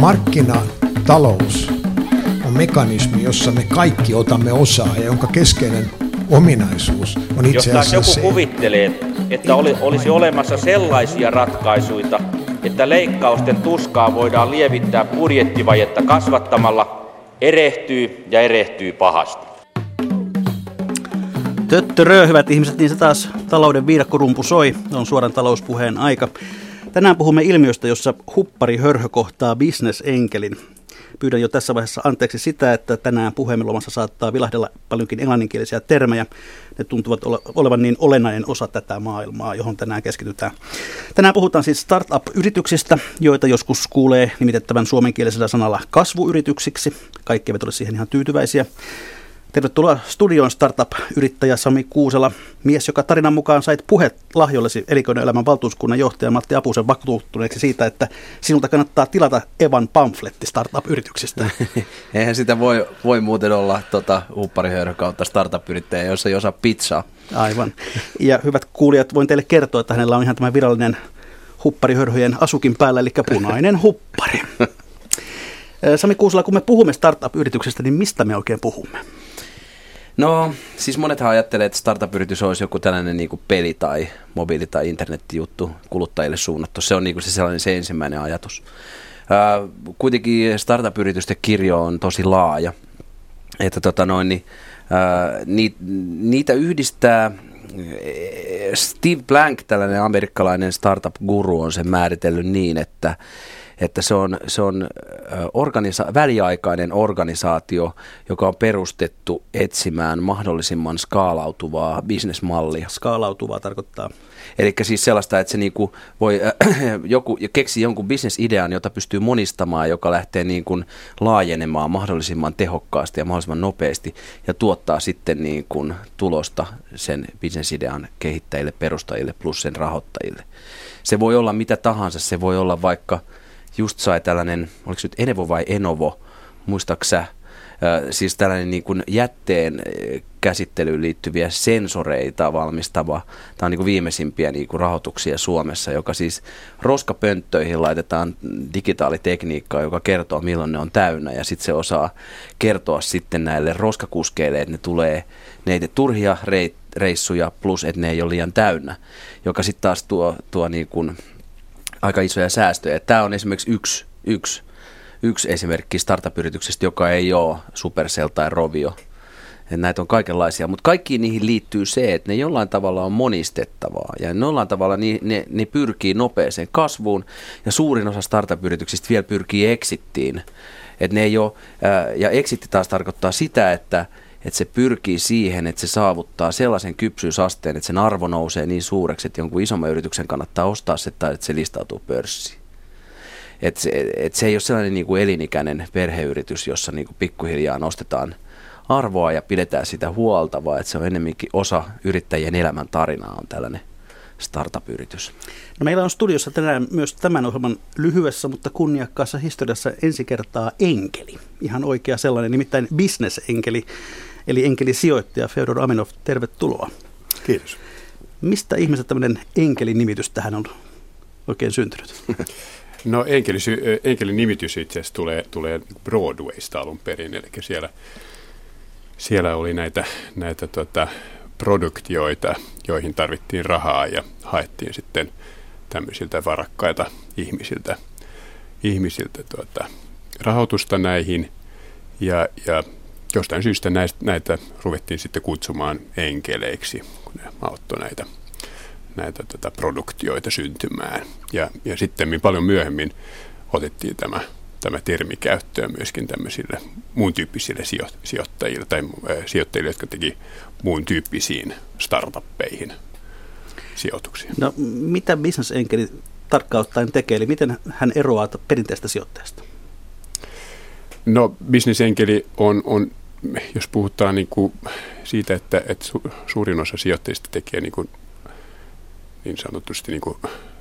Markkinatalous on mekanismi, jossa me kaikki otamme osaa ja jonka keskeinen ominaisuus on itse asiassa jos joku kuvittelee, että olisi olemassa sellaisia ratkaisuja, että leikkausten tuskaa voidaan lievittää budjettivajetta kasvattamalla, erehtyy pahasti. Töttörö, hyvät ihmiset, niin se taas talouden viidakkorumpu soi. On suoran talouspuheen aika. Tänään puhumme ilmiöstä, jossa hupparihörhö kohtaa bisnesenkelin. Pyydän jo tässä vaiheessa anteeksi sitä, että tänään puheemme lomassa saattaa vilahdella paljonkin englanninkielisiä termejä. Ne tuntuvat olevan niin olennainen osa tätä maailmaa, johon tänään keskitytään. Tänään puhutaan siis startup-yrityksistä, joita joskus kuulee nimitettävän suomenkielisellä sanalla kasvuyrityksiksi. Kaikki eivät ole siihen ihan tyytyväisiä. Tervetuloa studioon startup-yrittäjä Sami Kuusela, mies, joka tarinan mukaan sait puhet lahjollesi elinkeinoelämän valtuuskunnan johtaja Matti Apusen vakuuttuneeksi siitä, että sinulta kannattaa tilata Evan pamfletti startup-yrityksistä. Eihän sitä voi muuten olla hupparihöyrä kautta startup-yrittäjä, jos ei osaa pizzaa. Aivan. Ja hyvät kuulijat, voin teille kertoa, että hänellä on ihan tämä virallinen hupparihörhyjen asukin päällä, eli punainen huppari. Sami Kuusela, kun me puhumme startup-yrityksestä, niin mistä me oikein puhumme? No, siis monethan ajattelee, että startup-yritys olisi joku tällainen niin kuin peli- tai mobiili- tai internettijuttu kuluttajille suunnattu. Se on niin kuin se ensimmäinen ajatus. Kuitenkin startup-yritysten kirjo on tosi laaja. Että niitä yhdistää Steve Blank, tällainen amerikkalainen startup-guru, on sen määritellyt niin, että se on väliaikainen organisaatio, joka on perustettu etsimään mahdollisimman skaalautuvaa bisnesmallia. Skaalautuvaa tarkoittaa? Eli siis sellaista, että se niinku voi joku keksii jonkun bisnesidean, jota pystyy monistamaan, joka lähtee niin kuin laajenemaan mahdollisimman tehokkaasti ja mahdollisimman nopeasti ja tuottaa sitten niin kuin tulosta sen bisnesidean kehittäjille, perustajille plus sen rahoittajille. Se voi olla mitä tahansa, se voi olla vaikka just sai tällainen, oliko se nyt Enevo vai Enovo, muistaaksä, siis tällainen niin kuin jätteen käsittelyyn liittyviä sensoreita valmistava, tämä on niin kuin viimeisimpiä niin kuin rahoituksia Suomessa, joka siis roskapönttöihin laitetaan digitaalitekniikkaa, joka kertoo milloin ne on täynnä ja sitten se osaa kertoa sitten näille roskakuskeille, että ne ei turhia reissuja plus, että ne ei ole liian täynnä, joka sitten taas tuo niin kuin aika isoja säästöjä. Tämä on esimerkiksi yksi esimerkki startup-yrityksestä, joka ei ole Supercell tai Rovio. Ja näitä on kaikenlaisia, mutta kaikkiin niihin liittyy se, että ne jollain tavalla on monistettavaa ja jollain tavalla ne pyrkii nopeeseen kasvuun ja suurin osa startup-yrityksistä vielä pyrkii exittiin. Et ne ei ole, ja exitti taas tarkoittaa sitä, että se pyrkii siihen, että se saavuttaa sellaisen kypsyysasteen, että sen arvo nousee niin suureksi, että jonkun isomman yrityksen kannattaa ostaa se tai että se listautuu pörssiin. Että se ei ole sellainen niin kuin elinikäinen perheyritys, jossa niin kuin pikkuhiljaa nostetaan arvoa ja pidetään sitä huolta, vaan että se on enemmänkin osa yrittäjien elämän tarinaa on tällainen startup-yritys. No, meillä on studiossa tänään myös tämän ohjelman lyhyessä, mutta kunniakkaassa historiassa ensi kertaa enkeli. Ihan oikea sellainen, nimittäin bisnesenkeli, eli enkelisijoittaja Fjodor Aminov. Tervetuloa. Kiitos. Mistä ihmiset tämmöinen enkelinimitys tähän on oikein syntynyt? No enkelinimitys itse asiassa tulee Broadwaysta alun perin, eli siellä oli näitä produktioita, joihin tarvittiin rahaa ja haettiin sitten tämmöisiltä varakkaita ihmisiltä rahoitusta näihin ja jostain syystä näitä ruvettiin sitten kutsumaan enkeleiksi, kun ne auttoi näitä produktioita syntymään. Ja sitten paljon myöhemmin otettiin tämä termi käyttöön myöskin tämmöisille muun tyyppisille sijoittajille tai sijoittajille, jotka teki muun tyyppisiin startuppeihin sijoituksia. No, mitä bisnesenkeli tarkkaan ottaen tekee, eli miten hän eroaa perinteistä sijoittajasta? No, bisnesenkeli on jos puhutaan niin kuin siitä, että suurin osa sijoittajista tekee niin sanotusti niin kuin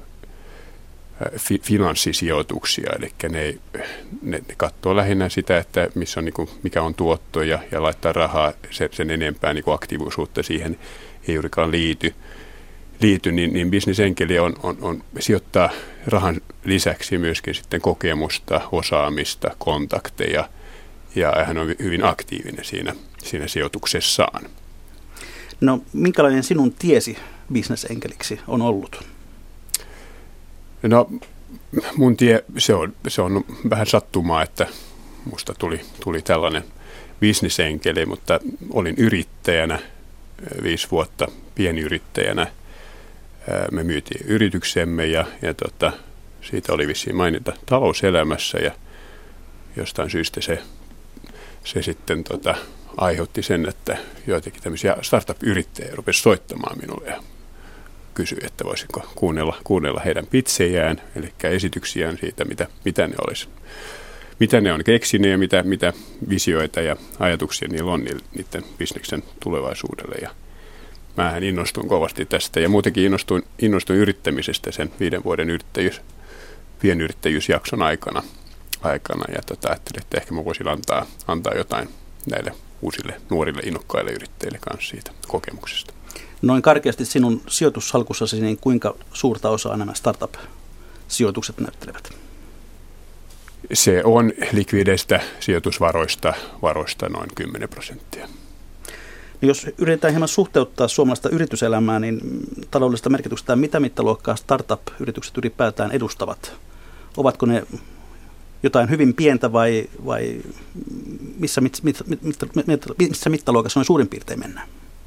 finanssisijoituksia, eli ne katsoo lähinnä sitä, että missä on, niin kuin, mikä on tuotto ja laittaa rahaa sen enempää niin kuin aktiivisuutta siihen ei juurikaan liity. liity, niin bisnesenkeli on sijoittaa rahan lisäksi myöskin sitten kokemusta, osaamista, kontakteja, ja hän on hyvin aktiivinen siinä sijoituksessaan. No, minkälainen sinun tiesi bisnesenkeliksi on ollut? No, mun tie, se on vähän sattumaa, että musta tuli tällainen bisnesenkeli, mutta olin yrittäjänä 5 vuotta, pienyrittäjänä. Me myytiin yrityksemme ja siitä oli vissiin mainita Talouselämässä, ja jostain syystä se sitten aiheutti sen, että joitakin tämmöisiä startup-yrittäjiä rupesi soittamaan minulle ja kysyi, että voisinko kuunnella heidän pitsejään, eli esityksiään siitä, mitä ne on keksineet ja mitä visioita ja ajatuksia niillä on niiden bisneksen tulevaisuudelle. Ja mähän innostuin kovasti tästä ja muutenkin innostuin yrittämisestä sen 5 vuoden pienyrittäjyysjakson aikana ja ajattelin, että ehkä mä voisin antaa jotain näille uusille nuorille innokkaille yrittäjille kanssa siitä kokemuksesta. Noin karkeasti sinun sijoitussalkussasi, niin kuinka suurta osaa nämä startup-sijoitukset näyttelevät? Se on likvideistä sijoitusvaroista noin 10%. Jos yritetään hieman suhteuttaa suomalaista yrityselämää, niin taloudellista merkitystä, mitä mittaluokkaa startup-yritykset ylipäätään edustavat? Ovatko ne jotain hyvin pientä vai missä mittaluokassa on suurin piirtein mennään?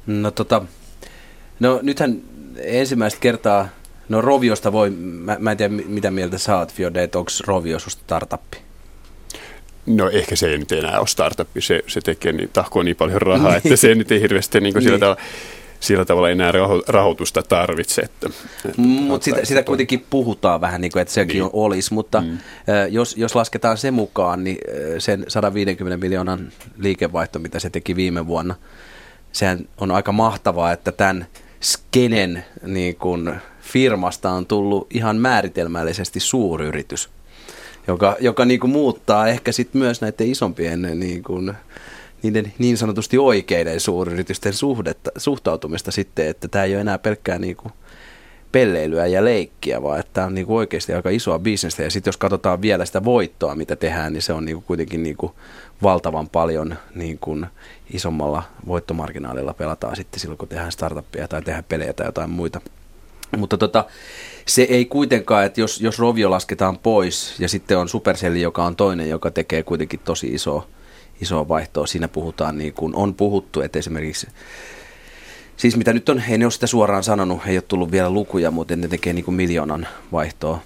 No nythän ensimmäistä kertaa, Roviosta mä en tiedä mitä mieltä sä oot, Fjode, että onko Rovio susta startuppi? No ehkä se ei nyt enää ole startuppi, se tekee tahkoo niin paljon rahaa, että se nyt ei hirveästi niin sillä tavalla enää rahoitusta tarvitse. Mutta sitä kuitenkin puhutaan vähän, niin kuin, että sekin olisi, mutta jos lasketaan se mukaan, niin sen 150 miljoonan liikevaihto, mitä se teki viime vuonna, sehän on aika mahtavaa, että tämän skenen niin kun firmasta on tullut ihan määritelmällisesti suuryritys, joka niin kun muuttaa ehkä sit myös näiden isompien niiden niin sanotusti oikeiden suuryritysten suhtautumista sitten, että tämä ei ole enää pelkkää niin kuin pelleilyä ja leikkiä, vaan että tämä on niin kuin oikeasti aika isoa bisnestä. Ja sitten jos katsotaan vielä sitä voittoa, mitä tehdään, niin se on niin kuin kuitenkin niin kuin valtavan paljon niin kuin isommalla voittomarginaalilla pelataan sitten silloin, kun tehdään startuppia tai tehdään pelejä tai jotain muita. Mutta se ei kuitenkaan, että jos Rovio lasketaan pois ja sitten on Supercell, joka on toinen, joka tekee kuitenkin tosi isoa vaihtoa. Siinä puhutaan, niin kuin on puhuttu, että esimerkiksi, siis mitä nyt on, ei ne ole sitä suoraan sanonut, ei ole tullut vielä lukuja, mutta ne tekee niin kuin 1 000 000 vaihtoa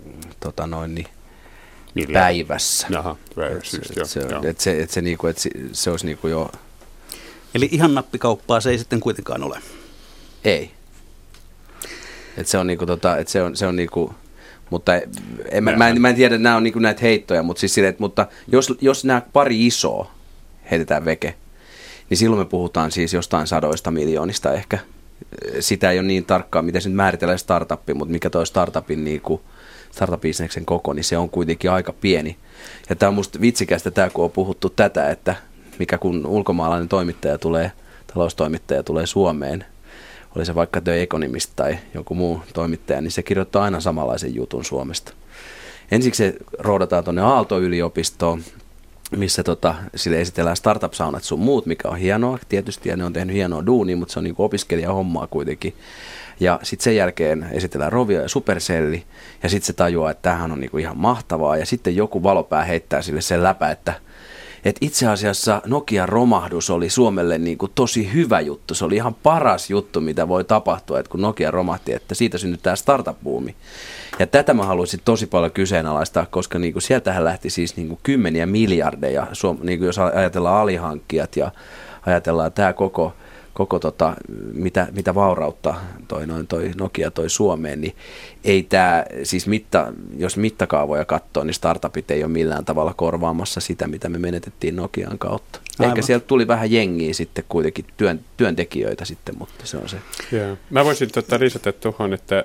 päivässä. Jaha, päivässä. Se olisi niin kuin jo... Eli ihan nappikauppaa se ei sitten kuitenkaan ole? Ei. Että se on niin kuin, se on niin kuin, mutta mä en tiedä, että nämä on niinku näitä heittoja, mutta, siis sille, mutta jos nämä pari isoa heitetään veke, niin silloin me puhutaan siis jostain 100 miljoonista ehkä. Sitä ei ole niin tarkkaa, miten se nyt määritellään startuppi, mutta mikä toi startupin niinku, startup-bisneksen koko, niin se on kuitenkin aika pieni. Ja tämä on musta vitsikästä tämä, kun on puhuttu tätä, että mikä kun ulkomaalainen taloustoimittaja tulee Suomeen, oli se vaikka The Economist tai joku muu toimittaja, niin se kirjoittaa aina samanlaisen jutun Suomesta. Ensiksi se roudataan tuonne Aalto-yliopistoon, missä sille esitellään startup-saunat sun muut, mikä on hienoa tietysti, ja ne on tehnyt hienoa duunia, mutta se on niinku opiskelijahommaa kuitenkin. Ja sitten sen jälkeen esitellään Rovio ja Supercelli, ja sitten se tajuaa, että tämähän on niinku ihan mahtavaa, ja sitten joku valopää heittää sille sen läpä, että itse asiassa Nokian romahdus oli Suomelle niin kuin tosi hyvä juttu. Se oli ihan paras juttu, mitä voi tapahtua, että kun Nokia romahti, että siitä synnyttää startup-buumi. Ja tätä mä haluaisin tosi paljon kyseenalaistaa, koska niin kuin sieltähän lähti siis niin kuin kymmeniä miljardeja, niin kuin jos ajatellaan alihankkijat ja ajatellaan tämä koko mitä vaurautta toi Nokia toi Suomeen, niin ei tämä, siis jos mittakaavoja katsoo, niin startupit ei ole millään tavalla korvaamassa sitä, mitä me menetettiin Nokian kautta. Aivan. Ehkä sieltä tuli vähän jengiä sitten kuitenkin työntekijöitä sitten, mutta se on se. Yeah. Mä voisin lisätä tuohon, että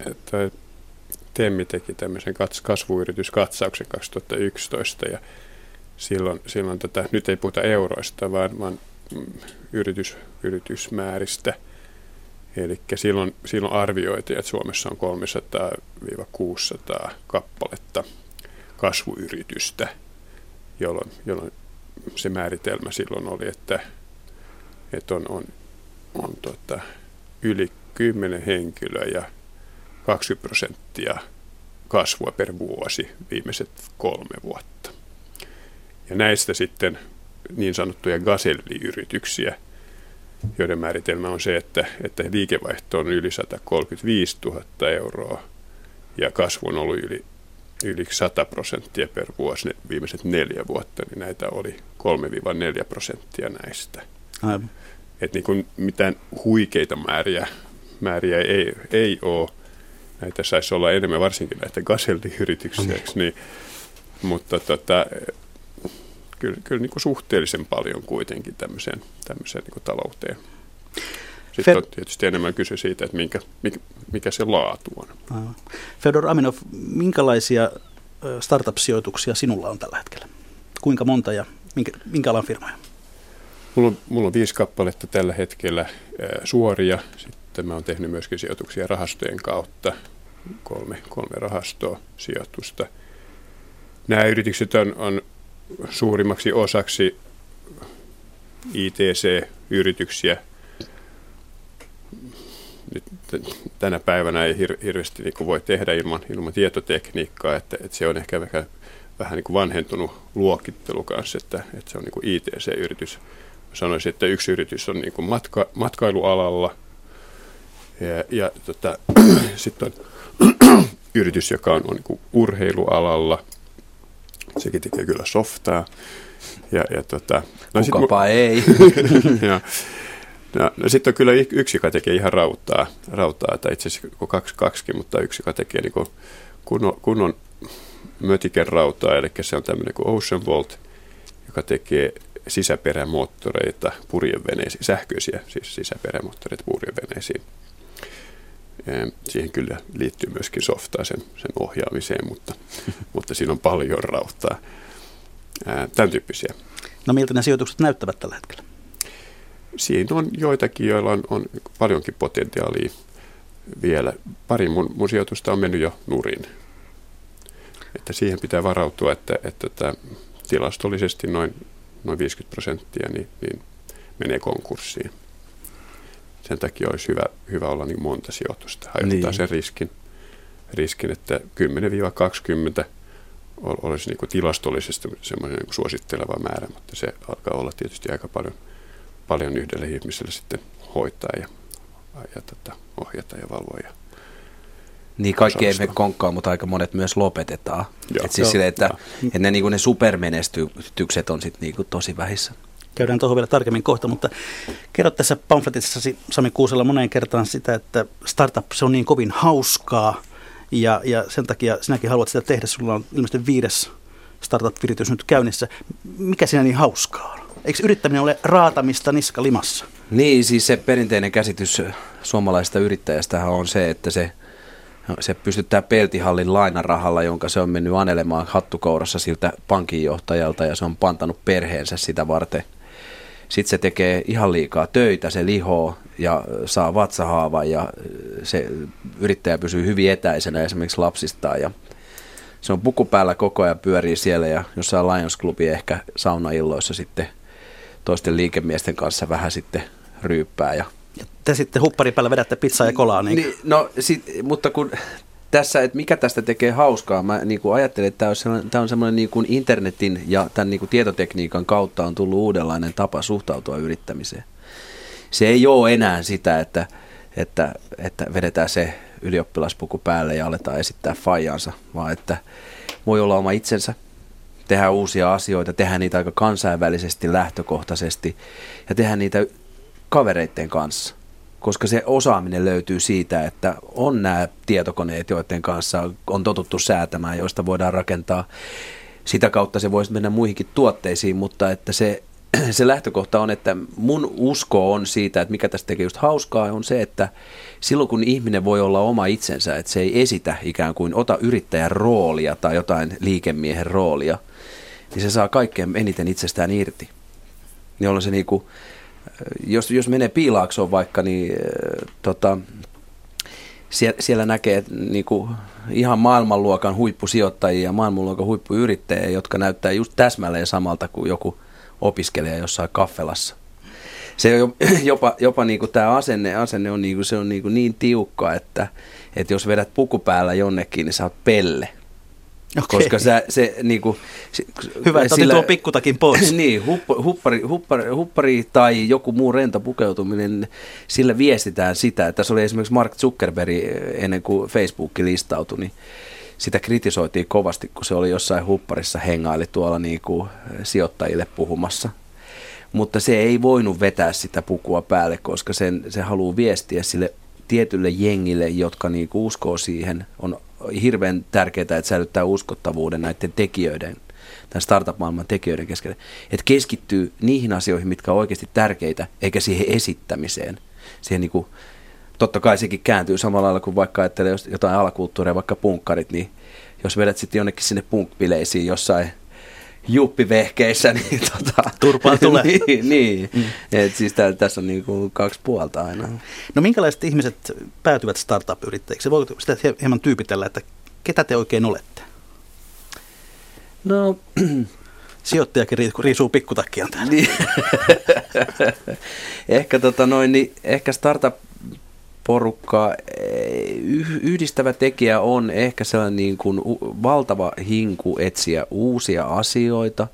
Temmi teki tämmöisen kasvuyrityskatsauksen 2011 ja silloin nyt ei puhuta euroista, vaan yritysmääristä. Eli silloin arvioitiin, että Suomessa on 300-600 kappaletta kasvuyritystä, jolloin se määritelmä silloin oli, että on yli 10 henkilöä ja 20% kasvua per vuosi viimeiset 3 vuotta. Ja näistä sitten niin sanottuja gaselliyrityksiä, joiden määritelmä on se, että liikevaihto on yli 135 000 euroa ja kasvu on ollut yli 100% per vuosi viimeiset 4 vuotta, niin näitä oli 3-4% näistä. Aivan. Että niin kuin mitään huikeita määriä ei ole. Näitä saisi olla enemmän, varsinkin näitä gaselliyrityksiä, niin, mutta kyllä niin kuin suhteellisen paljon kuitenkin tämmöiseen niin kuin talouteen. Sitten on tietysti enemmän kyse siitä, että mikä se laatu on. Aivan. Fedor Aminov, minkälaisia startup-sijoituksia sinulla on tällä hetkellä? Kuinka monta ja minkä alan firmoja? Mulla on 5 kappaletta tällä hetkellä suoria. Sitten mä oon tehnyt myöskin sijoituksia rahastojen kautta. 3 rahastoa sijoitusta. Nämä yritykset on suurimmaksi osaksi ITC-yrityksiä. Nyt tänä päivänä ei hirveästi niin kuin voi tehdä ilman tietotekniikkaa, että se on ehkä vähän niin kuin vanhentunut luokittelu kanssa, että se on niin kuin ITC-yritys. Mä sanoisin, että yksi yritys on niin kuin matkailualalla ja sitten on yritys, joka on niin kuin urheilualalla. Sekin tekee kyllä softaa. Kukapa ei. No sitten on kyllä yksi, joka tekee ihan rautaa tai itse asiassa kaksikin, mutta yksi, joka tekee niin kunnon mötikerautaa, eli se on tämmöinen kuin Ocean Volt, joka tekee sisäperämoottoreita purjeveneisiin, sähköisiä siis sisäperämoottoreita purjeveneisiin. Siihen kyllä liittyy myöskin softaa sen ohjaamiseen, mutta siinä on paljon rautaa. Tämän tyyppisiä. No miltä nämä sijoitukset näyttävät tällä hetkellä? Siinä on joitakin, joilla on paljonkin potentiaalia vielä. Pari mun sijoitusta on mennyt jo nurin. Että siihen pitää varautua, että tilastollisesti noin 50% niin menee konkurssiin. Sen takia olisi hyvä olla niin monta sijoitusta. Hajottaa sen riskin, että 10-20 olisi niin kuin tilastollisesti semmoinen niin kuin suositteleva määrä, mutta se alkaa olla tietysti aika paljon yhdelle ihmiselle sitten hoitaa ja ohjata ja valvoa. Niin kaikki ei mene konkkaan, mutta aika monet myös lopetetaan. Siis sille, että ne supermenestykset on sitten niinku tosi vähissä. Käydään tuohon vielä tarkemmin kohta, mutta kerrot tässä pamfletissasi Sami Kuusela moneen kertaan sitä, että startup se on niin kovin hauskaa ja sen takia sinäkin haluat sitä tehdä. Sulla on ilmeisesti 5. startup-viritys nyt käynnissä. Mikä siinä niin hauskaa on? Eikö yrittäminen ole raatamista niska limassa? Niin, siis se perinteinen käsitys suomalaisesta yrittäjästähän on se, että se pystyttää peltihallin lainarahalla, jonka se on mennyt anelemaan hattukourassa siltä pankinjohtajalta ja se on pantanut perheensä sitä varten. Sitten se tekee ihan liikaa töitä, se lihoo ja saa vatsahaavan ja se yrittäjä pysyy hyvin etäisenä esimerkiksi lapsistaan ja se on puku päällä koko ajan pyörii siellä ja jossain Lions Clubin ehkä saunailloissa sitten toisten liikemiesten kanssa vähän sitten ryyppää. Ja te sitten hupparipäällä vedätte pizzaa ja kolaa. Niin, mutta kun tässä, että mikä tästä tekee hauskaa, mä niin kuin ajattelen, että tämä on semmoinen niin kuin internetin ja tämän niin kuin tietotekniikan kautta on tullut uudenlainen tapa suhtautua yrittämiseen. Se ei ole enää sitä, että vedetään se ylioppilaspuku päälle ja aletaan esittää faijansa, vaan että voi olla oma itsensä, tehdään uusia asioita, tehdään niitä aika kansainvälisesti, lähtökohtaisesti ja tehdään niitä kavereiden kanssa, koska se osaaminen löytyy siitä, että on nämä tietokoneet, joiden kanssa on totuttu säätämään, joista voidaan rakentaa. Sitä kautta se voisi mennä muihinkin tuotteisiin, mutta että se lähtökohta on, että mun usko on siitä, että mikä tästä tekee just hauskaa, on se, että silloin kun ihminen voi olla oma itsensä, että se ei esitä ikään kuin ota yrittäjän roolia tai jotain liikemiehen roolia, niin se saa kaikkein eniten itsestään irti. Jolloin se niinku jos menee Piilaaksoon vaikka, niin siellä näkee niinku ihan maailmanluokan huippusijoittajia ja maailmanluokan huippuyrittäjiä, jotka näyttää just täsmälleen samalta kuin joku opiskelija jossain kaffelassa. Se on jopa niinku tämä asenne on niinku, se on niinku niin tiukka, että jos vedät puku päällä jonnekin, niin sä oot pelle. Okay. Koska se niinku... Hyvä, että otit tuo pikkutakin pois. Niin, huppari tai joku muu rento pukeutuminen, sillä viestitään sitä. Tässä oli esimerkiksi Mark Zuckerberg ennen kuin Facebook listautui, niin sitä kritisoitiin kovasti, kun se oli jossain hupparissa hengaili tuolla niinku sijoittajille puhumassa. Mutta se ei voinut vetää sitä pukua päälle, koska se haluaa viestiä sille tietylle jengille, jotka niinku uskoo siihen. On hirveän tärkeää, että säilyttää uskottavuuden näiden tekijöiden, tämän startup-maailman tekijöiden keskellä. Että keskittyy niihin asioihin, mitkä on oikeasti tärkeitä, eikä siihen esittämiseen. Siihen niinku, totta kai sekin kääntyy samalla lailla kuin vaikka ajattelee jotain alakulttuuria, vaikka punkkarit, niin jos vedät sitten jonnekin sinne punkbileisiin jossain juppivehkeissä, niin turpaa tulee. niin. Siis tässä on niinku 2 puolta aina. No minkälaiset ihmiset päätyvät startup-yrittäjiksi? Voiko sitä hieman tyypitellä, että ketä te oikein olette? No... Sijoittajakin riisuu pikkutakkiaan täällä. Niin. Ehkä startup-porukkaa yhdistävä tekijä on ehkä sellainen niin kuin valtava hinku etsiä uusia asioita.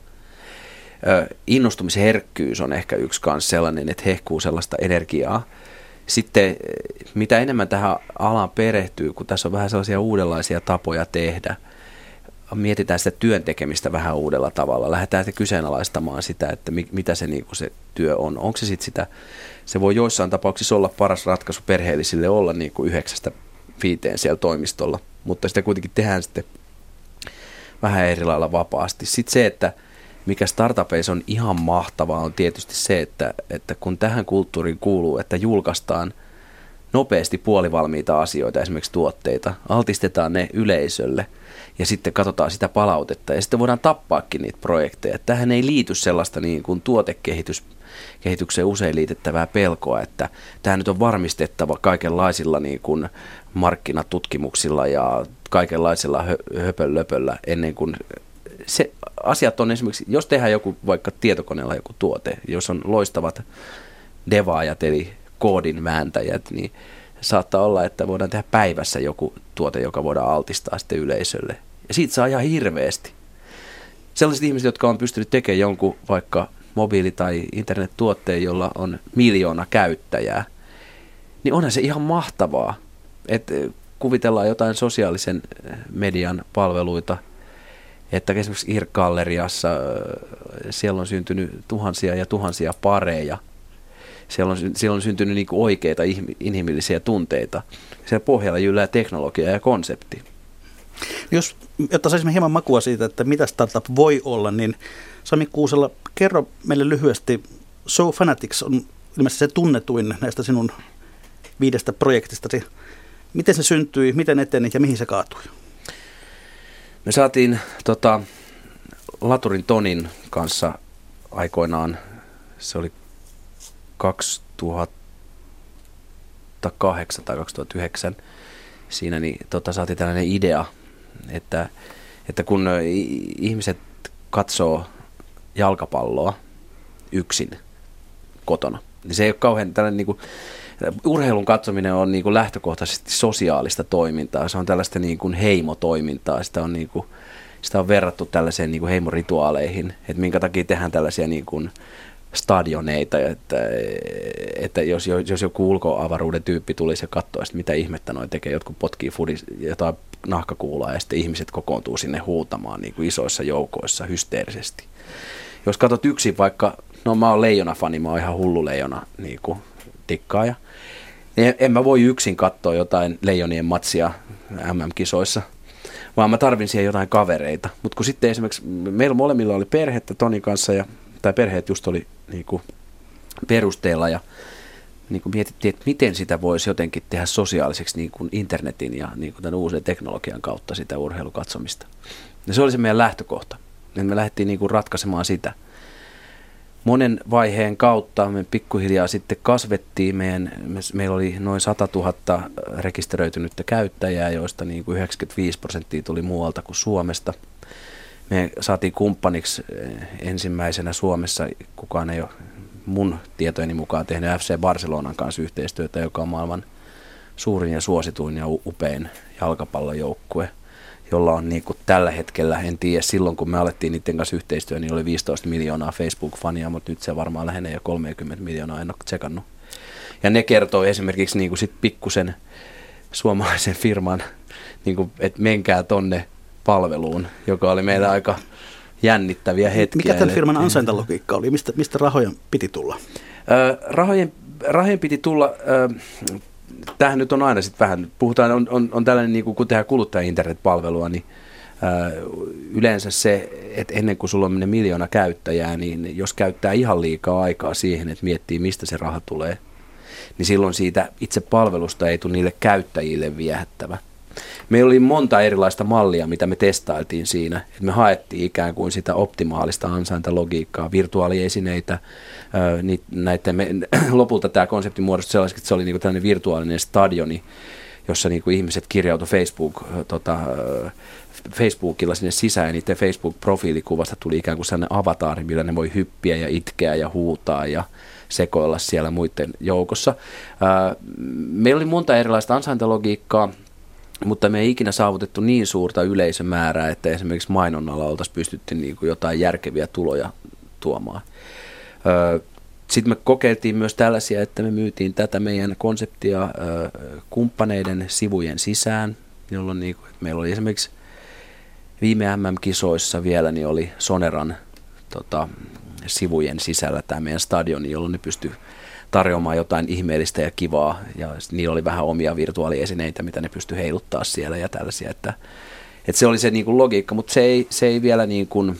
Innostumisherkkyys on ehkä yksi kanssa sellainen, että hehkuu sellaista energiaa. Sitten mitä enemmän tähän alaan perehtyy, kun tässä on vähän sellaisia uudenlaisia tapoja tehdä, mietitään sitä työn tekemistä vähän uudella tavalla. Lähdetään kyseenalaistamaan sitä, että mitä se, niin kuin se työ on. Onko se sitten sitä, se voi joissain tapauksissa olla paras ratkaisu perheellisille olla niin kuin 9–5 siellä toimistolla, mutta sitä kuitenkin tehdään sitten vähän eri lailla vapaasti. Sitten se, että mikä startupeissa on ihan mahtavaa, on tietysti se, että kun tähän kulttuuriin kuuluu, että julkaistaan nopeasti puolivalmiita asioita, esimerkiksi tuotteita, altistetaan ne yleisölle ja sitten katsotaan sitä palautetta ja sitten voidaan tappaakin niitä projekteja. Tähän ei liity sellaista niin kuin tuotekehitykseen usein liitettävää pelkoa, että tämä nyt on varmistettava kaikenlaisilla niin kuin markkinatutkimuksilla ja kaikenlaisilla höpönlöpöllä ennen kuin se asiat on esimerkiksi, jos tehdään joku vaikka tietokoneella joku tuote, jos on loistavat devaajat eli koodin vääntäjät, niin saattaa olla, että voidaan tehdä päivässä joku tuote, joka voidaan altistaa sitten yleisölle. Ja siitä saa ihan hirveästi. Sellaiset ihmiset, jotka on pystynyt tekemään jonkun vaikka mobiili- tai internettuotteen, jolla on 1 miljoona käyttäjää, niin onhan se ihan mahtavaa, että kuvitellaan jotain sosiaalisen median palveluita, että esimerkiksi IRC-galleriassa siellä on syntynyt tuhansia ja tuhansia pareja. Siellä on syntynyt niin kuin oikeita inhimillisiä tunteita. Siellä pohjalla jyllää teknologia ja konsepti. Jotta saisimme hieman makua siitä, että mitä startup voi olla, niin Sami Kuusela, kerro meille lyhyesti. So Fanatics on ilmeisesti se tunnetuin näistä sinun 5 projektistasi. Miten se syntyi, miten eteni ja mihin se kaatui? Me saatiin Laturin Tonin kanssa aikoinaan, se oli 2008 tai 2009, siinä niin, saatiin tällainen idea, että kun ihmiset katsoo jalkapalloa yksin kotona, niin se ei ole kauhean tällainen niin kuin, urheilun katsominen on niin kuin lähtökohtaisesti sosiaalista toimintaa, se on tällaista niin kuin heimotoimintaa, sitä on verrattu tällaiseen niin kuin heimorituaaleihin, että minkä takia tehdään tällaisia niin kuin stadioneita, että jos joku ulkoavaruuden tyyppi tulisi ja katsoo, mitä ihmettä noi tekee, jotkut potkii jotain nahkakuulaa ja sitten ihmiset kokoontuu sinne huutamaan niin kuin isoissa joukoissa hysteerisesti. Jos katsot yksin vaikka, no mä oon Leijona-fani, mä oon ihan hullu Leijona niin kuin tikkaaja, niin en mä voi yksin katsoa jotain Leijonien matsia MM-kisoissa, vaan mä tarvin siihen jotain kavereita. Mutta kun sitten esimerkiksi meillä molemmilla oli perhettä Tonin kanssa, tai perheet just oli niinku perusteella ja niinku mietittiin, että miten sitä voisi jotenkin tehdä sosiaaliseksi niinku internetin ja niinku tämän uuden teknologian kautta sitä urheilukatsomista. Ja se oli se meidän lähtökohta. Ja me lähdettiin niinku ratkaisemaan sitä. monen vaiheen kautta me pikkuhiljaa sitten kasvettiin. Meillä oli noin 100 000 rekisteröitynyttä käyttäjää, joista niin kuin 95% tuli muualta kuin Suomesta. Me saatiin kumppaniksi ensimmäisenä Suomessa, kukaan ei ole mun tietojeni mukaan tehnyt FC Barcelonan kanssa yhteistyötä, joka on maailman suurin ja suosituin ja upein jalkapallojoukkue, jolla on niin kuin tällä hetkellä, en tiedä, silloin kun me alettiin niiden kanssa yhteistyö, niin oli 15 miljoonaa Facebook-fania, mutta nyt se varmaan lähenee jo 30 miljoonaa, en ole tsekannut. Ja ne kertoo esimerkiksi niin kuin sit pikkusen suomalaisen firman, niin kuin, että menkää tonne palveluun, joka oli meillä aika jännittäviä hetkiä. Mikä tämän firman ansaintalogiikka oli? Mistä rahojen piti tulla? Rahojen piti tulla, tämähän nyt on aina sitten vähän, puhutaan, on tällainen, niin kun tehdään kuluttaja-internet-palvelua, niin yleensä se, että ennen kuin sulla on 1 miljoona käyttäjää, niin jos käyttää ihan liikaa aikaa siihen, että miettii, mistä se raha tulee, niin silloin siitä itse palvelusta ei tule niille käyttäjille viehättävä. Meillä oli monta erilaista mallia, mitä me testailtiin siinä, että me haettiin ikään kuin sitä optimaalista ansaintalogiikkaa, virtuaaliesineitä, lopulta tämä konsepti muodostui sellaiseksi, että se oli niinku tällainen virtuaalinen stadioni, jossa niinku ihmiset kirjautui Facebookilla sinne sisään, ja niiden Facebook-profiilikuvasta tuli ikään kuin sellainen avataari, millä ne voi hyppiä ja itkeä ja huutaa ja sekoilla siellä muiden joukossa. Meillä oli monta erilaista ansaintalogiikkaa, mutta me ei ikinä saavutettu niin suurta yleisömäärää, että esimerkiksi mainonnalla oltaisiin pystytty niin kuin jotain järkeviä tuloja tuomaan. Sitten me kokeiltiin myös tällaisia, että me myytiin tätä meidän konseptia kumppaneiden sivujen sisään, jolloin niin kuin, meillä oli esimerkiksi viime MM-kisoissa vielä, niin oli Soneran sivujen sisällä tämä meidän stadioni, jolloin ne pystyi tarjoamaan jotain ihmeellistä ja kivaa, ja niillä oli vähän omia virtuaaliesineitä, mitä ne pystyi heiluttaa siellä ja tällaisia, että se oli se niin kuin logiikka, mutta se ei vielä niin kuin,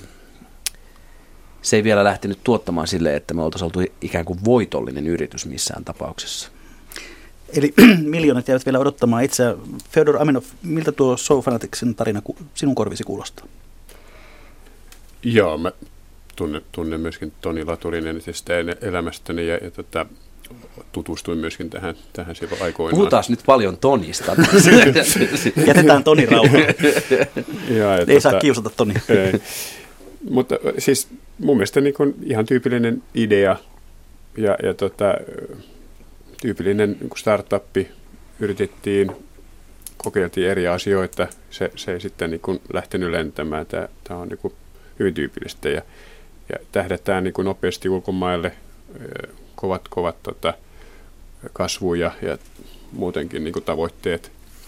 se ei vielä lähtenyt tuottamaan silleen, että me oltaisiin oltu ikään kuin voitollinen yritys missään tapauksessa. Eli miljoonat jäävät vielä odottamaan itseään. Fedor Amenov, miltä tuo Show Fanaticsin tarina sinun korvisi kuulostaa? Joo, mä tunnen myöskin Toni Laturinen tästä elämästäni ja tutustuin myöskin tähän silloin aikoinaan. Puhutaan nyt paljon Tonista. Jätetään Toni rauhaan. Ei saa kiusata Toni. Mutta siis mun mielestä niin kuin ihan tyypillinen idea ja tyypillinen niin kuin startuppi, kokeiltiin eri asioita, se ei sitten niin kuin lähtenyt lentämään. Tämä on niin kuin hyvin tyypillistä ja tähdätään niin kuin nopeasti ulkomaille, kovat kasvu ja muutenkin niin kuin tavoitteet.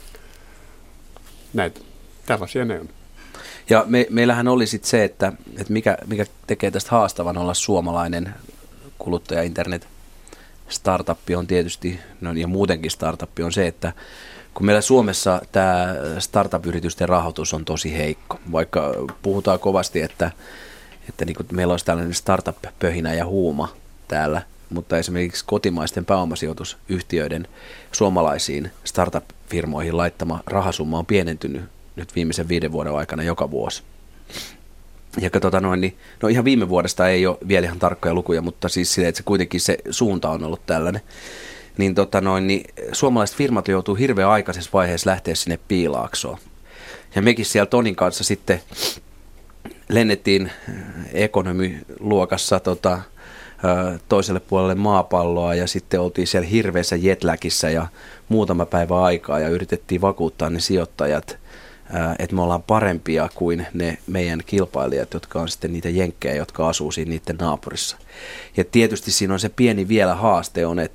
Näitä, tällaisia ne on. Ja meillähän oli sitten se, että mikä tekee tästä haastavan olla suomalainen kuluttaja-internet startuppi on tietysti, ja muutenkin startuppi on se, että kun meillä Suomessa tämä startup-yritysten rahoitus on tosi heikko, vaikka puhutaan kovasti, että niin kuin meillä olisi tällainen startup-pöhinä ja huuma täällä, mutta esimerkiksi kotimaisten pääomasijoitusyhtiöiden suomalaisiin startup-firmoihin laittama rahasumma on pienentynyt nyt viimeisen 5 vuoden aikana joka vuosi. Ja ihan viime vuodesta ei ole vielä ihan tarkkoja lukuja, mutta siis silleen, että se kuitenkin se suunta on ollut tällainen. Niin, suomalaiset firmat joutuu hirveän aikaisessa vaiheessa lähteä sinne Piilaaksoon. Ja mekin siellä Tonin kanssa sitten lennettiin ekonomiluokassa toiselle puolelle maapalloa ja sitten oltiin siellä hirveässä jetlagissa ja muutama päivä aikaa ja yritettiin vakuuttaa ne sijoittajat, että me ollaan parempia kuin ne meidän kilpailijat, jotka on sitten niitä jenkkejä, jotka asuu siinä niiden naapurissa. Ja tietysti siinä on se pieni vielä haaste on,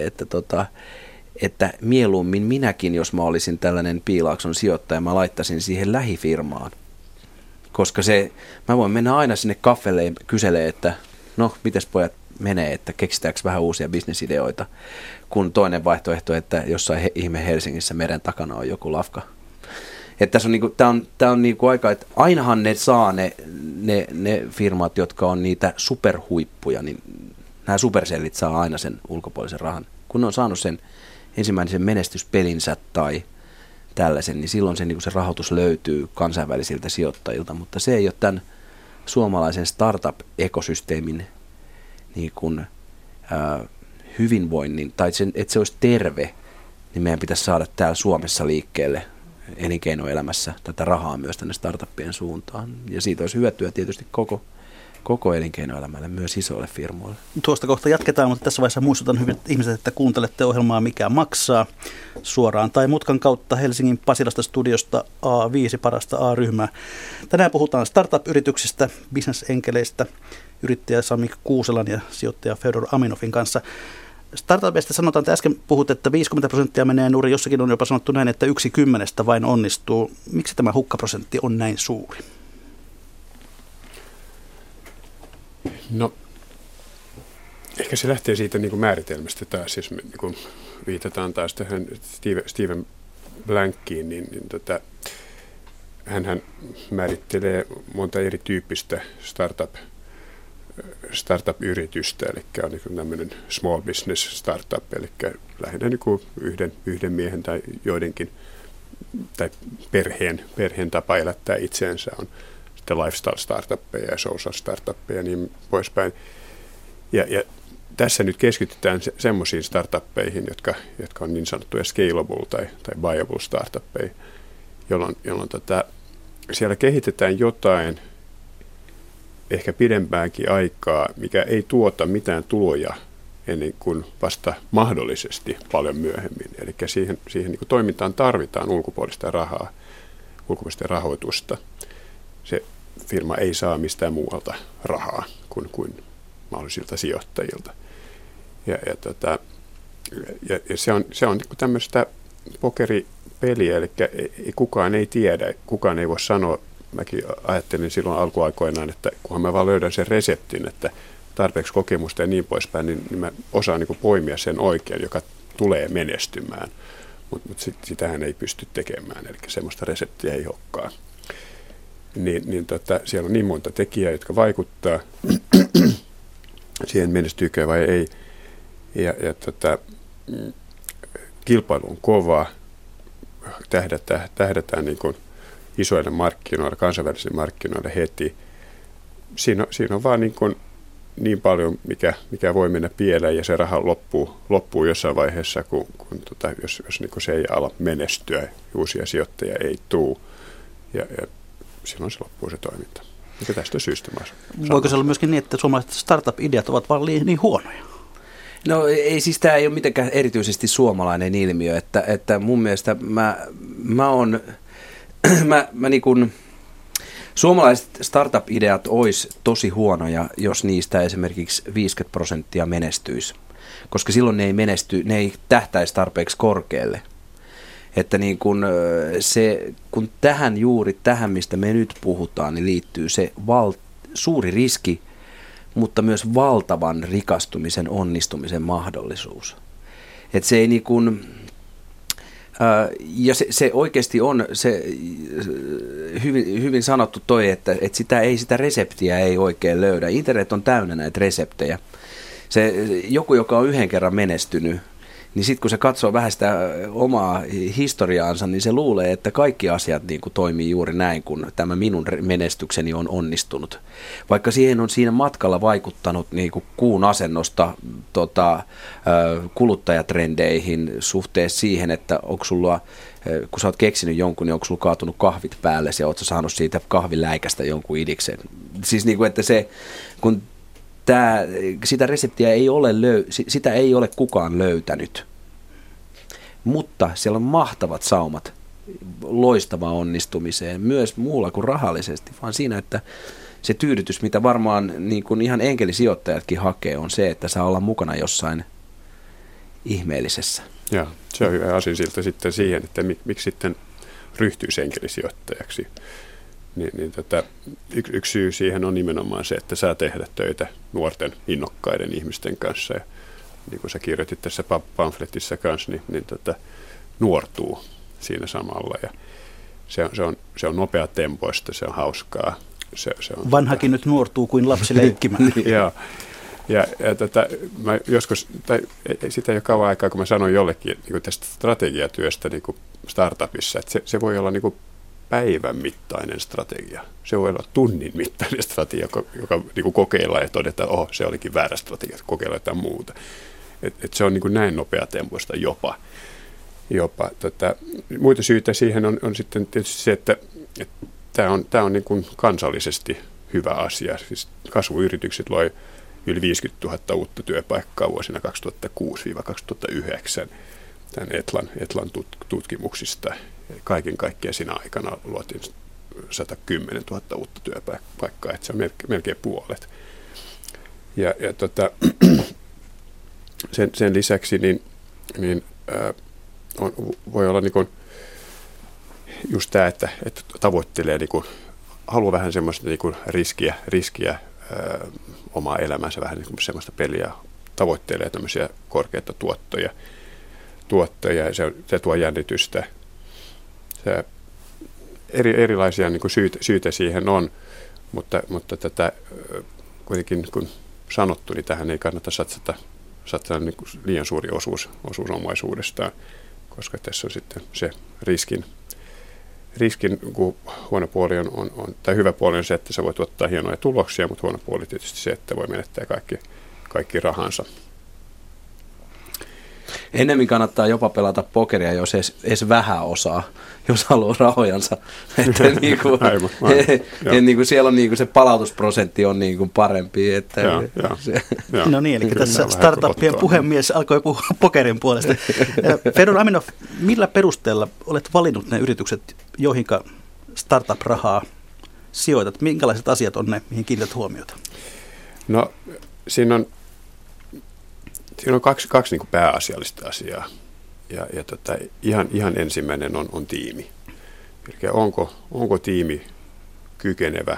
että mieluummin minäkin, jos mä olisin tällainen Piilaakson sijoittaja, mä laittaisin siihen lähifirmaan. Koska mä voin mennä aina sinne kaffelle ja kyselee, että no, mites pojat menee, että keksitäänkö vähän uusia bisnesideoita, kun toinen vaihtoehto, että jossain ihme Helsingissä meren takana on joku lafka. Että tässä on niinku, tää on niinku aika, että ainahan ne saa ne firmat, jotka on niitä superhuippuja, niin nämä supersellit saa aina sen ulkopuolisen rahan. Kun ne on saanut sen ensimmäisen menestyspelinsä tai tällaisen, niin silloin se rahoitus löytyy kansainvälisiltä sijoittajilta, mutta se ei ole tämän suomalaisen startup-ekosysteemin niin kuin, hyvinvoinnin, tai että se olisi terve, niin meidän pitäisi saada täällä Suomessa liikkeelle elinkeinoelämässä tätä rahaa myös tänne startuppien suuntaan. Ja siitä olisi hyötyä tietysti koko elinkeinoelämälle, myös isoille firmoille. Tuosta kohta jatketaan, mutta tässä vaiheessa muistutan hyvät ihmiset, että kuuntelette ohjelmaa Mikä maksaa suoraan tai mutkan kautta Helsingin Pasilasta studiosta A5 parasta A-ryhmää. Tänään puhutaan startup-yrityksistä, bisnesenkeleistä, yrittäjä Sami Kuuselan ja sijoittaja Fedor Aminofin kanssa. Startupista sanotaan, että äsken puhut, että 50% menee nurin, jossakin on jopa sanottu näin, että 1/10 vain onnistuu. Miksi tämä hukkaprosentti on näin suuri? No, ehkä se lähtee siitä niin kuin määritelmästä taas, jos me niin kuin viitataan taas tähän Steven Blankiin, niin hänhän määrittelee monta erityyppistä startup-yritystä, eli on niin kuin tämmöinen small business startup, eli lähinnä niin kuin yhden miehen tai joidenkin, tai perheen tapa elättää itseensä on sitten lifestyle-startuppeja ja social-startuppeja ja niin poispäin. Ja tässä nyt keskitytään semmoisiin startuppeihin, jotka on niin sanottuja scalable tai viable startuppeja, jolloin siellä kehitetään jotain ehkä pidempäänkin aikaa, mikä ei tuota mitään tuloja ennen kuin vasta mahdollisesti paljon myöhemmin. Eli siihen niin kuin toimintaan tarvitaan ulkopuolista rahaa, ulkopuolista rahoitusta. Se firma ei saa mistään muualta rahaa kuin mahdollisilta sijoittajilta. Ja se on niin kuin tämmöistä pokeripeliä, eli kukaan ei tiedä, kukaan ei voi sanoa. Mäkin ajattelin silloin alkuaikoinaan, että kunhan mä vaan löydän sen reseptin, että tarpeeksi kokemusta ja niin poispäin, niin mä osaan niin kuin poimia sen oikein, joka tulee menestymään. Mutta sitähän ei pysty tekemään, eli semmoista reseptiä ei olekaan. Siellä on niin monta tekijää, jotka vaikuttaa siihen menestyykö vai ei. Kilpailu on kova, tähdätään niin kuin isoille markkinoille, kansainvälisille markkinoille heti. Siinä on vaan niin paljon, mikä voi mennä pieleen, ja se raha loppuu jossain vaiheessa, jos niin kuin se ei ala menestyä, uusia sijoittajia ei tule, ja silloin se loppuu se toiminta. Ja tästä syystä voiko se olla myöskin niin, että suomalaiset startup-ideat ovat vaan niin huonoja? No ei, siis tämä ei ole mitenkään erityisesti suomalainen ilmiö, että mun mielestä mä niin kuin, suomalaiset startup-ideat olisi tosi huonoja, jos niistä esimerkiksi 50% menestyisi, koska silloin ne ei tähtäisi tarpeeksi korkealle. Että niin kun kun juuri tähän, mistä me nyt puhutaan, niin liittyy se suuri riski, mutta myös valtavan rikastumisen, onnistumisen mahdollisuus. Että se ei niin kuin, ja se oikeasti on se hyvin sanottu että sitä reseptiä ei oikein löydä. Internet on täynnä näitä reseptejä. Joku, joka on yhden kerran menestynyt, niin sitten kun se katsoo vähän sitä omaa historiaansa, niin se luulee, että kaikki asiat niin kuin toimii juuri näin, kun tämä minun menestykseni on onnistunut. Vaikka siihen on siinä matkalla vaikuttanut niin kuin kuun asennosta kuluttajatrendeihin suhteessa siihen, että onko sulla, kun sä oot keksinyt jonkun, niin onko sulla kaatunut kahvit päälle ja ootko sä saanut siitä kahviläikästä jonkun idiksen. Siis niin kuin, että se, kun sitä reseptiä sitä ei ole kukaan löytänyt, mutta siellä on mahtavat saumat loistavaan onnistumiseen, myös muulla kuin rahallisesti, vaan siinä, että se tyydytys, mitä varmaan niin kuin ihan enkelisijoittajatkin hakee, on se, että saa olla mukana jossain ihmeellisessä. Joo, se on hyvä asia sitten siihen, että miksi sitten ryhtyisi enkelisijoittajaksi. Yksi syy siihen on nimenomaan se, että saa tehdä töitä nuorten innokkaiden ihmisten kanssa. Ja niin kuin sä kirjoitit tässä pamfletissa kanssa, niin nuortuu siinä samalla. Ja se on nopeatempoista, se on hauskaa. Se on vanhakin nyt nuortuu kuin lapsi leikkimään. Joo. Ja mä joskus, tai sitä ei ole kauan aikaa, kun mä sanoin jollekin niin kuin tästä strategiatyöstä niin kuin startupissa, että se voi olla niin kuin päivän mittainen strategia. Se voi olla tunnin mittainen strategia, joka niin kuin kokeillaan ja todetaan, että se olikin väärä strategia, kokeillaan jotain muuta. Et se on niin kuin näin nopeatempoista jopa. Muita syitä siihen on sitten tietysti se, että tämä on niin kuin kansallisesti hyvä asia. Siis kasvuyritykset loi yli 50 000 uutta työpaikkaa vuosina 2006-2009 tämän Etlan tutkimuksista. Kaiken kaikkiaan siinä aikana luotiin 110 000 uutta työpaikkaa, että se on melkein puolet. Sen lisäksi voi olla niin kuin just tämä, että tavoittelee, niin kuin, haluaa vähän semmoista niin kuin riskiä omaa elämänsä, vähän niin kuin semmoista peliä, tavoittelee tämmöisiä korkeita tuottoja ja se tuo jännitystä. Erilaisia niin kuin syitä siihen on, mutta tätä kuitenkin kun sanottu, niin tähän ei kannata satsata niin kuin liian suuri osuus omaisuudestaan, koska tässä on sitten se riskin huono puoli tai hyvä puoli on se, että sä voit tuottaa hienoja tuloksia, mutta huono puoli tietysti se, että voi menettää kaikki rahansa. Ennemmin kannattaa jopa pelata pokeria, jos edes vähän osaa, jos haluaa rahojansa. Että siellä on se palautusprosentti on parempi. Että No niin, eli tässä startuppien puhemies alkoi puhua pokerin puolesta. Fedor Aminov, millä perusteella olet valinnut ne yritykset, joihinka startup-rahaa sijoitat? Minkälaiset asiat on ne, mihin kiinnität huomiota? No, siinä on kaksi niin kuin pääasiallista asiaa. Ihan ensimmäinen on tiimi. Eli onko tiimi kykenevä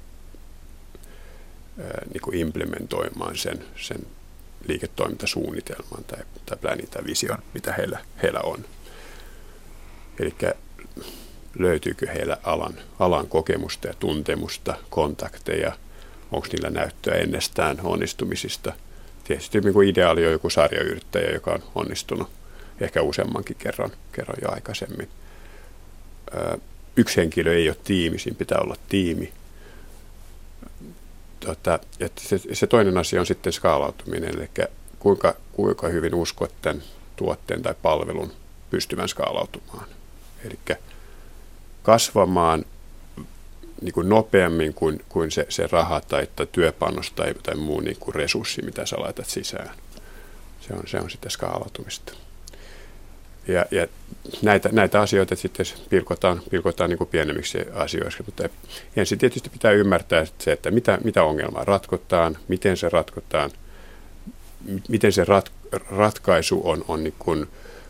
niin kuin implementoimaan sen liiketoimintasuunnitelman tai planin tai vision, mitä heillä on. Eli löytyykö heillä alan kokemusta ja tuntemusta, kontakteja, onko niillä näyttöä ennestään onnistumisista. Tietysti niin kuin ideaali on joku sarjayrittäjä, joka on onnistunut ehkä useammankin kerran jo aikaisemmin. Yksi henkilö ei ole tiimi, siinä pitää olla tiimi. Se toinen asia on sitten skaalautuminen, eli kuinka hyvin uskot tämän tuotteen tai palvelun pystyvän skaalautumaan. Eli kasvamaan niin kuin nopeammin kuin se raha tai työpanos tai muu niin kuin resurssi, mitä sä laitat sisään. Se on sitten skaalautumista. Ja näitä asioita sitten pilkotaan niin kuin pienemmiksi asioiksi, mutta ensin tietysti pitää ymmärtää se, että mitä ongelmaa ratkotaan, miten se ratkotaan, miten se ratkaisu on niin kuin,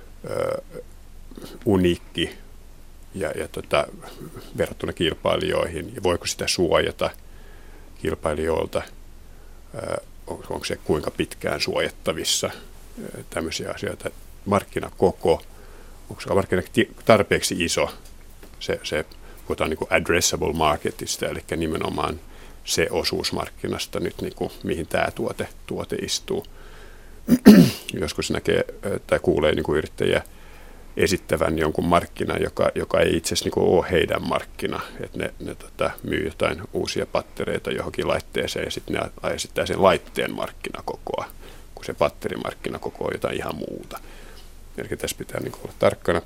uniikki ja verrattuna kilpailijoihin, ja voiko sitä suojata kilpailijoilta, onko se kuinka pitkään suojattavissa, tämmöisiä asioita. Markkinakoko, onko se markkina tarpeeksi iso, se puhutaan niin kuin addressable marketista, eli nimenomaan se osuus markkinasta nyt, niin kuin, mihin tämä tuote istuu. Joskus näkee tai kuulee niin kuin yrittäjiä esittävän jonkun markkinan, joka ei itse asiassa niin ole heidän markkina, että ne myy jotain uusia pattereita johonkin laitteeseen ja sitten ne esittää sen laitteen markkinakokoa, kun se patterimarkkinakoko on jotain ihan muuta. Eli tässä pitää niin olla tarkkana.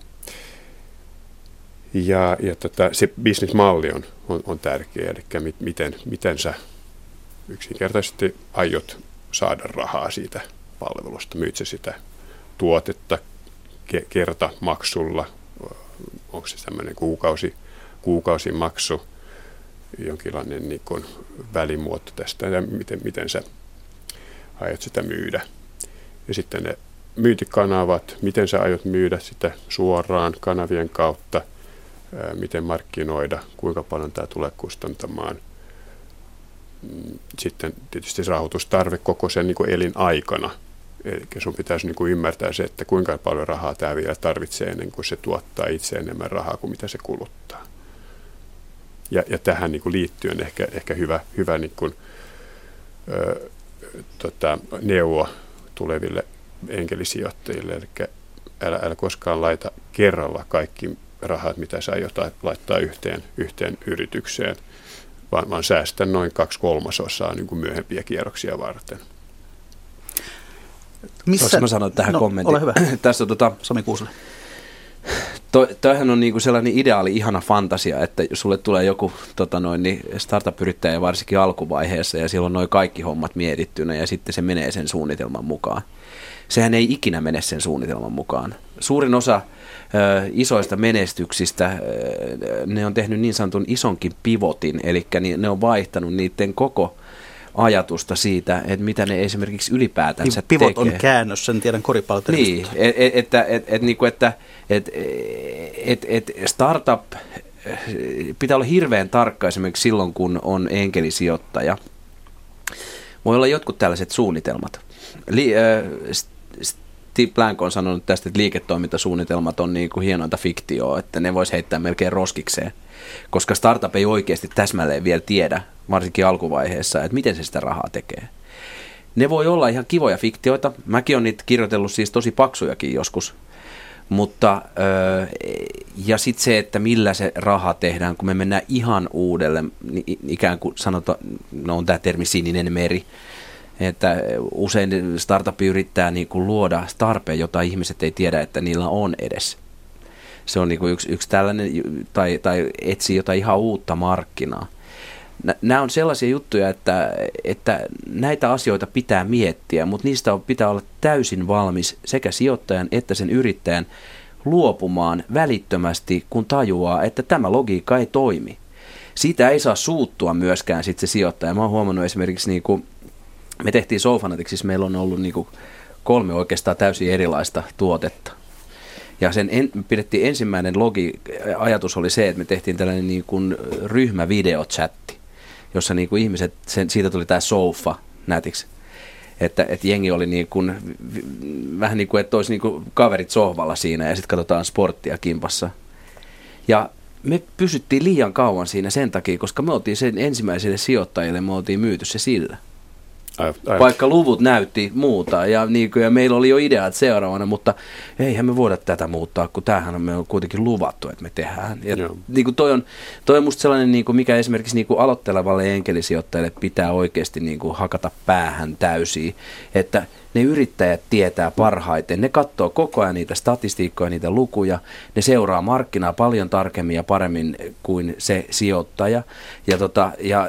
Ja se business-malli on tärkeä, eli miten sä yksinkertaisesti aiot saada rahaa siitä palvelusta. Myyt sä sitä tuotetta kertamaksulla, onko se tämmöinen kuukausimaksu, jonkinlainen niin kuin välimuoto tästä, ja miten sä aiot sitä myydä. Ja sitten ne myyntikanavat, miten sä aiot myydä sitä suoraan kanavien kautta, miten markkinoida, kuinka paljon tämä tulee kustantamaan. Sitten tietysti rahoitustarve koko sen niin kuin elinaikana. Eli sun pitäisi niin kuin ymmärtää se, että kuinka paljon rahaa tämä vielä tarvitsee ennen kuin se tuottaa itse enemmän rahaa kuin mitä se kuluttaa. Ja tähän niin kuin liittyen ehkä hyvä niin kuin, neuvo tuleville enkelisijoittajille. Eli älä koskaan laita kerralla rahat, mitä saa jotain laittaa yhteen yritykseen, vaan säästän noin 2/3 niin kuin myöhempiä kierroksia varten. Missä? Mä sanon tähän kommentin. Ole hyvä. Tässä Sami Kuusela. Toihan on niinku sellainen ideaali, ihana fantasia, että sulle tulee joku startup-yrittäjä varsinkin alkuvaiheessa ja silloin noin kaikki hommat mietittynä ja sitten se menee sen suunnitelman mukaan. Sehän ei ikinä mene sen suunnitelman mukaan. Suurin osa isoista menestyksistä, ne on tehnyt niin sanotun isonkin pivotin, eli ne on vaihtanut niiden koko ajatusta siitä, että mitä ne esimerkiksi ylipäätänsä tekee. Pivot on käännös, sen tiedän koripallotermistä. Niin, että startup pitää olla hirveän tarkka esimerkiksi silloin, kun on enkelisijoittaja. Voi olla jotkut tällaiset suunnitelmat. Steve Blank on sanonut tästä, että liiketoimintasuunnitelmat on niin kuin hienointa fiktioa, että ne voisi heittää melkein roskikseen, koska startup ei oikeasti täsmälleen vielä tiedä, varsinkin alkuvaiheessa, että miten se sitä rahaa tekee. Ne voi olla ihan kivoja fiktioita. Mäkin olen niitä kirjoitellut siis tosi paksujakin joskus. Mutta, ja sitten se, että millä se raha tehdään, kun me mennään ihan uudelle, ikään kuin sanotaan, on tämä termi sininen meri, että usein startup yrittää niin kuin luoda starpeen, jota ihmiset ei tiedä, että niillä on edes. Se on niin kuin yksi tällainen, tai etsii jotain ihan uutta markkinaa. Nämä on sellaisia juttuja, että näitä asioita pitää miettiä, mutta niistä pitää olla täysin valmis sekä sijoittajan että sen yrittäjän luopumaan välittömästi, kun tajuaa, että tämä logiikka ei toimi. Siitä ei saa suuttua myöskään sitten se sijoittaja. Mä oon huomannut esimerkiksi, niin kuin me tehtiin SoFanaticsissa, meillä on ollut niin kuin 3 oikeastaan täysin erilaista tuotetta. Ja sen pidettiin ensimmäinen ajatus oli se, että me tehtiin tällainen niin kuin ryhmävideochatti, jossa niin kuin ihmiset, siitä tuli tämä sofa nätiksi, että jengi oli niin kuin, vähän niin kuin, että olisi niin kuin kaverit sohvalla siinä ja sitten katsotaan sporttia kimpassa. Ja me pysyttiin liian kauan siinä sen takia, koska me oltiin sen ensimmäiselle sijoittajille, me oltiin myyty se sillä. Vaikka luvut näytti muuta ja meillä oli jo ideat seuraavana, mutta eihän me voida tätä muuttaa, kun tämähän me on kuitenkin luvattu, että me tehdään. Ja niin kuin toi on musta sellainen, niin kuin mikä esimerkiksi niin kuin aloittelevalle enkelisijoittajalle pitää oikeasti niin kuin hakata päähän täysiin, että ne yrittäjät tietää parhaiten, ne katsoo koko ajan niitä statistiikkoja, niitä lukuja, ne seuraa markkinaa paljon tarkemmin ja paremmin kuin se sijoittaja. Ja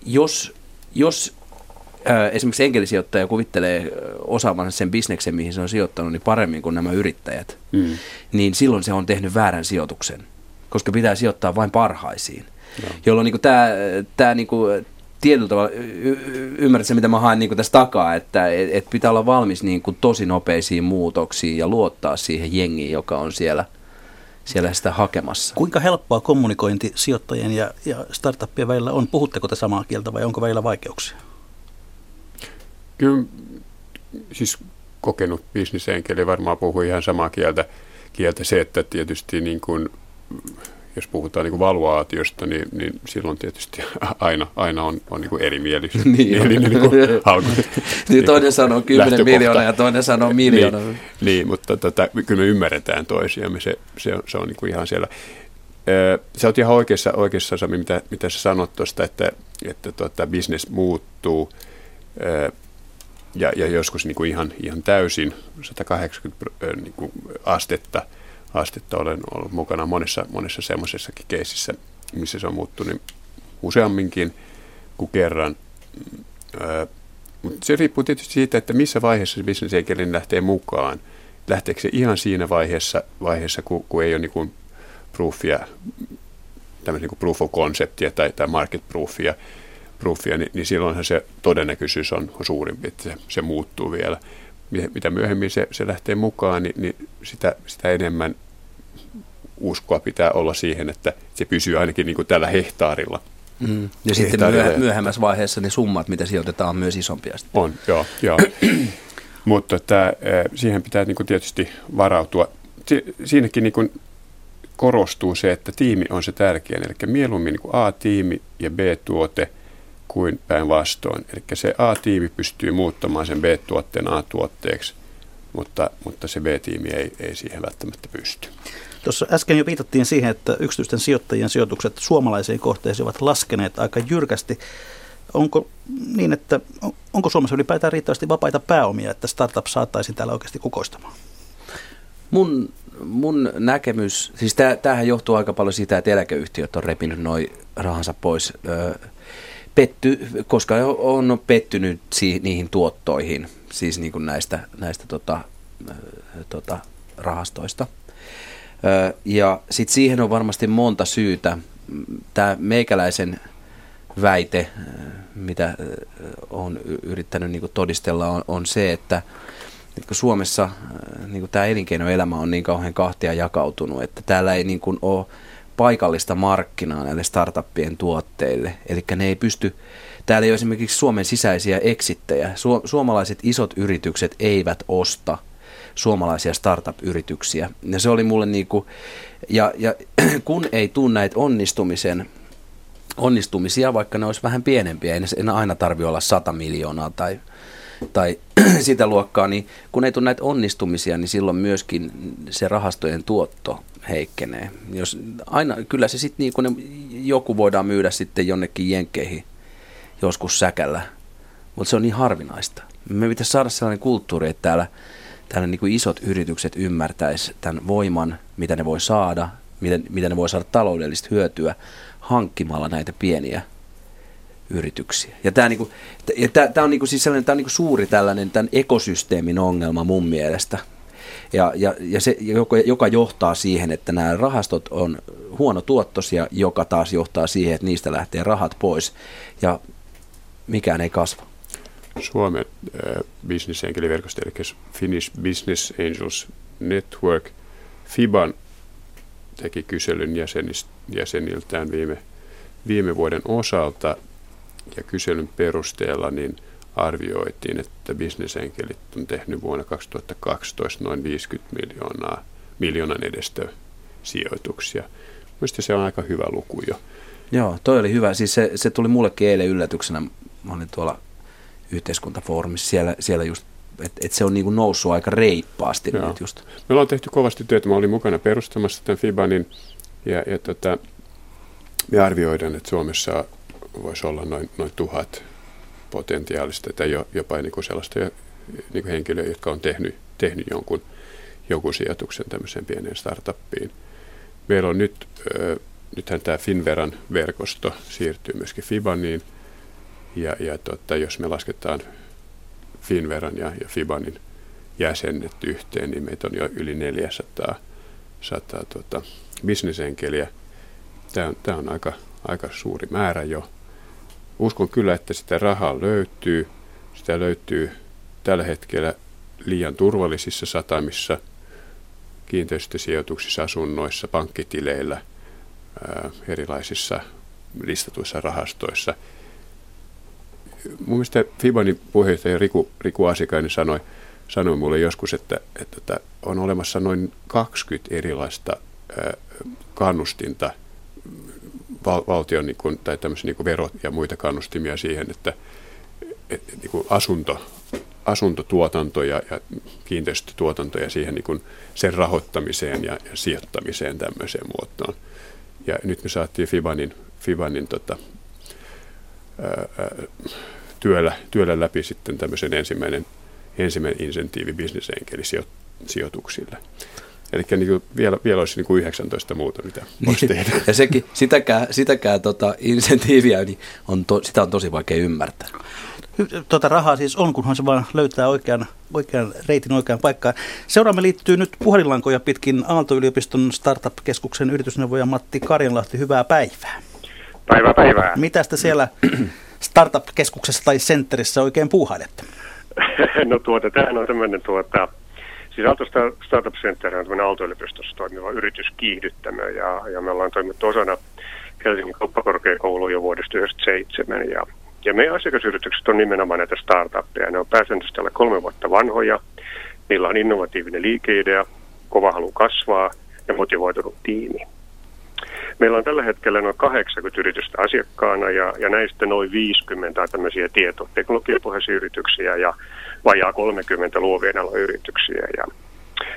jos esimerkiksi enkelisijoittaja kuvittelee osaavansa sen bisneksen, mihin se on sijoittanut, niin paremmin kuin nämä yrittäjät, niin silloin se on tehnyt väärän sijoituksen, koska pitää sijoittaa vain parhaisiin. Jolloin niin tämä niin tietyllä tavalla, ymmärrät se, mitä mä haen niin tässä takaa, että pitää olla valmis niin kuin tosi nopeisiin muutoksiin ja luottaa siihen jengiin, joka on siellä sitä hakemassa. Kuinka helppoa kommunikointi sijoittajien ja startuppien välillä on? Puhutteko te samaa kieltä vai onko välillä vaikeuksia? Kyllä, siis kokenut bisnesenkeli varmaan puhuu ihan samaa kieltä se, että tietysti niin kuin, jos puhutaan niin kuin valuaatiosta, niin silloin tietysti aina on niin kuin erimielisyys. Niin toinen sanoo 10 miljoonaa ja toinen sanoo miljoona. Niin, mutta kyllä me ymmärretään toisiamme, se on niin kuin ihan siellä. Sä oot ihan oikeassa Sami, mitä sä sanot tuosta, että business muuttuu. Ja joskus niin kuin ihan täysin 180 niin kuin astetta olen ollut mukana monessa semmoisessakin keississä, missä se on muuttunut useamminkin kuin kerran. Mutta se riippuu tietysti siitä, että missä vaiheessa se bisnesenkelin lähtee mukaan. Lähteekö se ihan siinä vaiheessa kun ei ole niin kuin proofia, tämmöinen niin kuin proof of conceptia tai market proofia, niin silloinhan se todennäköisyys on suurimpi, että se muuttuu vielä. Mitä myöhemmin se lähtee mukaan, niin sitä enemmän uskoa pitää olla siihen, että se pysyy ainakin niin kuin tällä hehtaarilla. Ja sitten myöhemmässä vaiheessa ne summat, mitä sijoitetaan, on myös isompia. On, joo. Mutta siihen pitää niin kuin tietysti varautua. Siinäkin niin kuin korostuu se, että tiimi on se tärkein, eli mieluummin niin kuin A-tiimi ja B-tuote kuin päinvastoin. Eli se A-tiimi pystyy muuttamaan sen B-tuotteen A-tuotteeksi, mutta se B-tiimi ei siihen välttämättä pysty. Tuossa äsken jo viitattiin siihen, että yksityisten sijoittajien sijoitukset suomalaisiin kohteisiin ovat laskeneet aika jyrkästi. Onko niin, että onko Suomessa ylipäätään riittävästi vapaita pääomia, että startup saataisiin täällä oikeasti kukoistamaan? Mun näkemys, siis tämähän johtuu aika paljon siitä, että eläkeyhtiöt on repinyt noi rahansa pois, koska on pettynyt niihin tuottoihin, siis niin kuin näistä rahastoista. Ja sitten siihen on varmasti monta syytä. Tämä meikäläisen väite, mitä olen yrittänyt niin kuin todistella, on se, että Suomessa niin tämä elinkeinoelämä on niin kauhean kahtia jakautunut, että täällä ei niin kuin ole paikallista markkinaa näille startuppien tuotteille. Eli ne ei pysty, täällä ei ole esimerkiksi Suomen sisäisiä eksittejä. Suomalaiset isot yritykset eivät osta suomalaisia startup-yrityksiä. Ja se oli mulle niin kuin, ja kun ei tule näitä onnistumisia, vaikka ne olisi vähän pienempiä, ei ne aina tarvitse olla 100 miljoonaa tai sitä luokkaa, niin kun ei tule näitä onnistumisia, niin silloin myöskin se rahastojen tuotto heikkenee. Kyllä se sitten niin joku voidaan myydä sitten jonnekin jenkkeihin joskus säkällä, mutta se on niin harvinaista. Me pitäisi saada sellainen kulttuuri, että täällä niin kuin isot yritykset ymmärtäisi tämän voiman, mitä ne voi saada, mitä ne voi saada taloudellista hyötyä hankkimalla näitä pieniä yrityksiä. Ja tämä on niinku siis sellainen, tämä on niinku suuri tällainen tämän ekosysteemin ongelma mun mielestä. Ja se, joka johtaa siihen, että nämä rahastot on huonotuottoisia, joka taas johtaa siihen, että niistä lähtee rahat pois ja mikään ei kasva. Suomen bisnesenkeliverkosto, eli Finnish Business Angels Network, FIBAN teki kyselyn jäseniltään viime vuoden osalta, ja kyselyn perusteella niin arvioitiin, että bisnesenkelit on tehnyt vuonna 2012 noin 50 miljoonan edestä sijoituksia. Mielestäni se on aika hyvä luku jo. Joo, toi oli hyvä. Siis se tuli mullekin eilen yllätyksenä. Mä olin tuolla yhteiskuntafoorumissa siellä just, että se on niin kuin noussut aika reippaasti nyt just. Me ollaan tehty kovasti työtä. Mä olin mukana perustamassa tämän FIBANin ja me arvioidaan, että Suomessa voisi olla noin 1000 potentiaalista tai jopa niin kuin sellaista niin kuin henkilöä, jotka on tehnyt jonkun sijoituksen tämmöiseen pieneen startuppiin. Meillä on nythän tämä Finveran verkosto siirtyy myöskin FIBANiin, ja jos me lasketaan Finveran ja FIBANin jäsenet yhteen, niin meitä on jo yli 400 bisnesenkeliä. Tämä on aika suuri määrä jo. Uskon kyllä, että sitä rahaa löytyy. Sitä löytyy tällä hetkellä liian turvallisissa satamissa, kiinteistösijoituksissa, asunnoissa, pankkitileillä, erilaisissa listatuissa rahastoissa. Mun mielestä FIBANin puheenjohtaja Riku Asikainen sanoi mulle joskus, että on olemassa noin 20 erilaista kannustinta valtion tai tämmöisiä niin kuin verot ja muita kannustimia siihen, että niin kuin asuntotuotanto ja kiinteistötuotanto ja siihen niin kuin sen rahoittamiseen ja sijoittamiseen tämmöiseen muotoon. Ja nyt me saatiin FIBANin työllä läpi sitten tämmöisen ensimmäinen insentiivi bisnesenkelisijoituksille. Eli niin vielä olisi niin kuin 19 muuta, mitä voisi tehdä. Ja sitäkään insentiiviä, niin sitä on tosi vaikea ymmärtää. Rahaa siis on, kunhan se vaan löytää oikean reitin oikeaan paikkaan. Seuraamme liittyy nyt puhelinlankoja pitkin Aalto-yliopiston startup-keskuksen yritysneuvoja Matti Karjanlahti. Hyvää päivää. Päivää. Mitä te siellä startup-keskuksessa tai centerissä oikein puuhailette? No tämähän on tämmöinen siis Aalto Startup Center on tämmöinen Aalto-yliopistossa toimiva yrityskiihdyttämö ja me ollaan toimittu osana Helsingin kauppakorkeakoulua jo vuodesta 1997 ja meidän asiakasyritykset on nimenomaan näitä startuppeja. Ne on pääsääntöisesti alle 3 vuotta vanhoja, niillä on innovatiivinen liikeidea, kova halu kasvaa ja motivoitunut tiimi. Meillä on tällä hetkellä noin 80 yritystä asiakkaana ja näistä noin 50 on tämmöisiä tietoteknologiapohjaisia yrityksiä ja vajaa 30 luovien alan yrityksiä.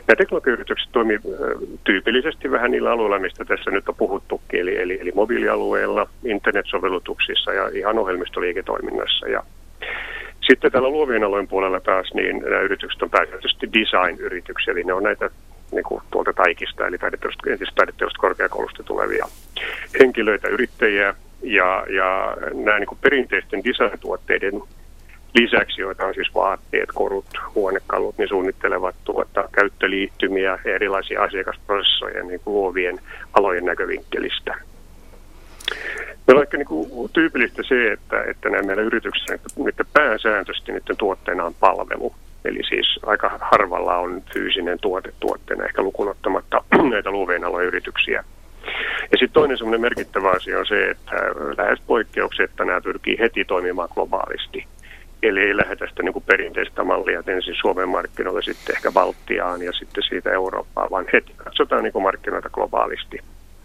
Nämä teknologiayritykset toimii tyypillisesti vähän niillä alueilla, mistä tässä nyt on puhuttukin, eli mobiilialueilla, internetsovellutuksissa ja ihan ohjelmistoliiketoiminnassa. Ja sitten täällä luovien alojen puolella taas, niin nämä yritykset on pääsääntöisesti design-yrityksiä, eli ne on näitä niin kuin tuolta Taikista, eli entisistä taideteosta korkeakoulusta tulevia henkilöitä, yrittäjiä, ja nämä niin kuin perinteisten design-tuotteiden lisäksi, joita on siis vaatteet, korut, huonekalut, niin suunnittelevat käyttöliittymiä ja erilaisia asiakasprosessoja niin kuin luovien alojen näkövinkkelistä. Meillä on ehkä niin kuin tyypillistä se, että nämä meillä yrityksissä, niiden pääsääntöisesti niiden tuotteena on palvelu. Eli siis aika harvalla on fyysinen tuote tuotteena, ehkä lukuun ottamatta näitä luovien alojen yrityksiä. Ja sitten toinen semmoinen merkittävä asia on se, että lähes poikkeuksetta nämä pyrkii heti toimimaan globaalisti. Eli ei lähdetä sitä niin kuin perinteistä mallia, että ensin Suomen markkinoille, sitten ehkä Baltiaan ja sitten siitä Eurooppaan, vaan heti katsotaan niin kuin markkinoita globaalisti.